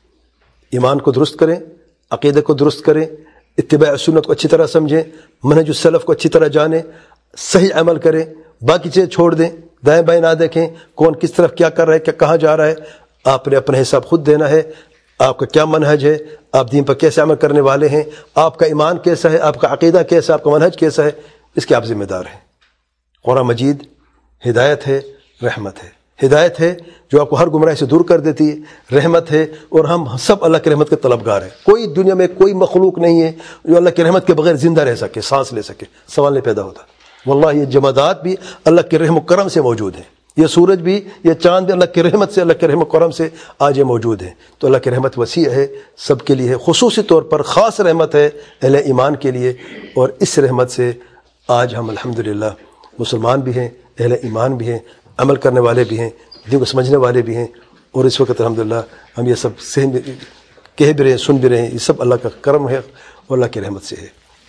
ایمان کو درست کریں، عقیدہ کو درست کریں، اتباع سنت کو اچھی طرح سمجھیں، منہج السلف کو اچھی طرح جانیں، صحیح عمل کریں، باقی چیزیں چھوڑ دیں، دائیں بائیں نہ دیکھیں، کون کس طرف کیا کر رہا ہے، کہاں جا رہا ہے۔ آپ نے اپنا حساب خود دینا ہے، آپ کا کیا منہج ہے، آپ دین پر کیسے عمل کرنے والے ہیں، آپ کا ایمان کیسا ہے، آپ کا عقیدہ کیسا ہے، آپ کا منہج کیسا ہے، اس کے آپ ذمہ دار ہیں۔ قرآن مجید ہدایت ہے، رحمت ہے۔ ہدایت ہے جو آپ کو ہر گمراہی سے دور کر دیتی ہے، رحمت ہے، اور ہم سب اللہ کی رحمت کے طلبگار ہیں۔ کوئی دنیا میں کوئی مخلوق نہیں ہے جو اللہ کی رحمت کے بغیر زندہ رہ سکے، سانس لے سکے، سوال نہیں پیدا ہوتا۔ واللہ یہ جمادات بھی اللہ کے رحم و کرم سے موجود ہیں، یہ سورج بھی، یہ چاند بھی اللہ کی رحمت سے، اللہ کے رحم و کرم سے آج یہ موجود ہیں۔ تو اللہ کی رحمت وسیع ہے، سب کے لیے ہے، خصوصی طور پر خاص رحمت ہے اہل ایمان کے لیے، اور اس رحمت سے آج ہم الحمدللہ مسلمان بھی ہیں، اہل ایمان بھی ہیں، عمل کرنے والے بھی ہیں، دین کو سمجھنے والے بھی ہیں، اور اس وقت الحمدللہ ہم یہ سب کہہ بھی رہے ہیں، سن بھی رہے ہیں، یہ سب اللہ کا کرم ہے اور اللہ کی رحمت سے ہے۔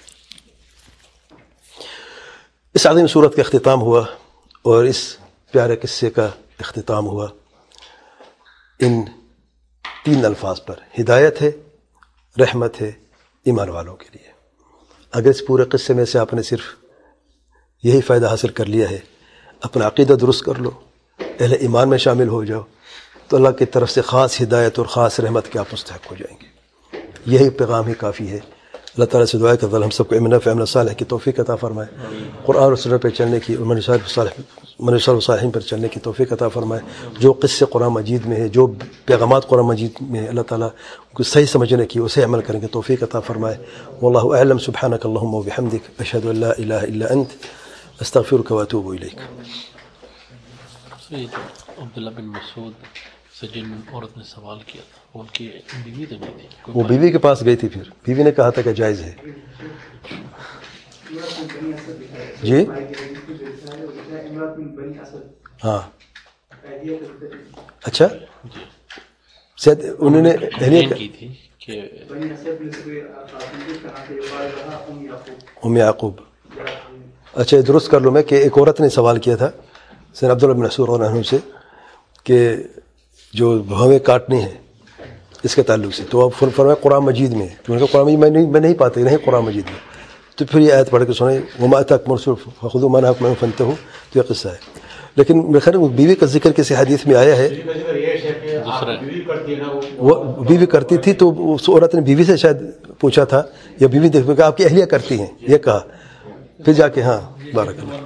اس عظیم صورت کا اختتام ہوا، اور اس پیارے قصے کا اختتام ہوا ان 3 الفاظ پر، ہدایت ہے، رحمت ہے ایمان والوں کے لیے۔ اگر اس پورے قصے میں سے آپ نے صرف یہی فائدہ حاصل کر لیا ہے، اپنا عقیدہ درست کر لو، اہل ایمان میں شامل ہو جاؤ، تو اللہ کی طرف سے خاص ہدایت اور خاص رحمت کے آپ مستحق ہو جائیں گے۔ یہی پیغام ہی کافی ہے۔ اللہ تعالیٰ سے دعا ہے کہ اللہ ہم سب کو علم نافع عمل صالح کی توفیق عطا فرمائے، قرآن اور سنت پہ چلنے کی اور منہج صالحین پر چلنے کی توفیق عطا فرمائے. جو قصے قرآن مجید میں ہے، جو پیغامات قرآن مجید میں ہے، اللہ تعالیٰ کو صحیح سمجھنے کی، اسے عمل کرنے کی توفیق عطا فرمائے. واللہ اعلم. سبحانک اللہم وبحمدک، اشہد ان لا الہ الا انت، استغفرک واتوب الیک. عبداللہ بن مسعود سے جن عورت نے سوال کیا تھا، ان کی بیوی تو نہیں تھی، وہ بیوی کے پاس گئی تھی، پھر بیوی نے کہا تھا کہ جائز ہے. جی ہاں اچھا، شاید انہوں نے اہلیت کی تھی کہ ام یعقوب. اچھا درست کر لوں میں کہ ایک عورت نے سوال کیا تھا سید عبداللہ بن مسعود رضی اللہ عنہ سے کہ جو بھویں کاٹنی ہیں اس کے تعلق سے، تو اب فرمایا قرآن مجید میں، تو ان کا قرآن مجید میں نہیں پاتے، نہیں قرآن مجید میں. تو پھر یہ آیت پڑھ کے سنیں، وما آتاکم الرسول فخذوہ وما نہاکم عنہ فانتہوا. تو یہ قصہ ہے. لیکن میرے خیال میں بیوی کا ذکر کسی حدیث میں آیا ہے، وہ بیوی کرتی تھی، تو اس عورت نے بیوی سے شاید پوچھا تھا یا بیوی دیکھ کہ آپ کی اہلیہ کرتی ہیں، یہ کہا. پھر جا کے ہاں بارک اللہ.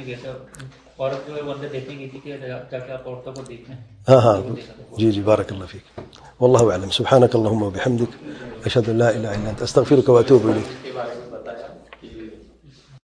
ہاں ہاں جی جی بارک اللہ فیک. واللہ اعلم. سبحانک اللہم وبحمدک، اشہد ان لا الہ الا انت، استغفرک واتوب الیک.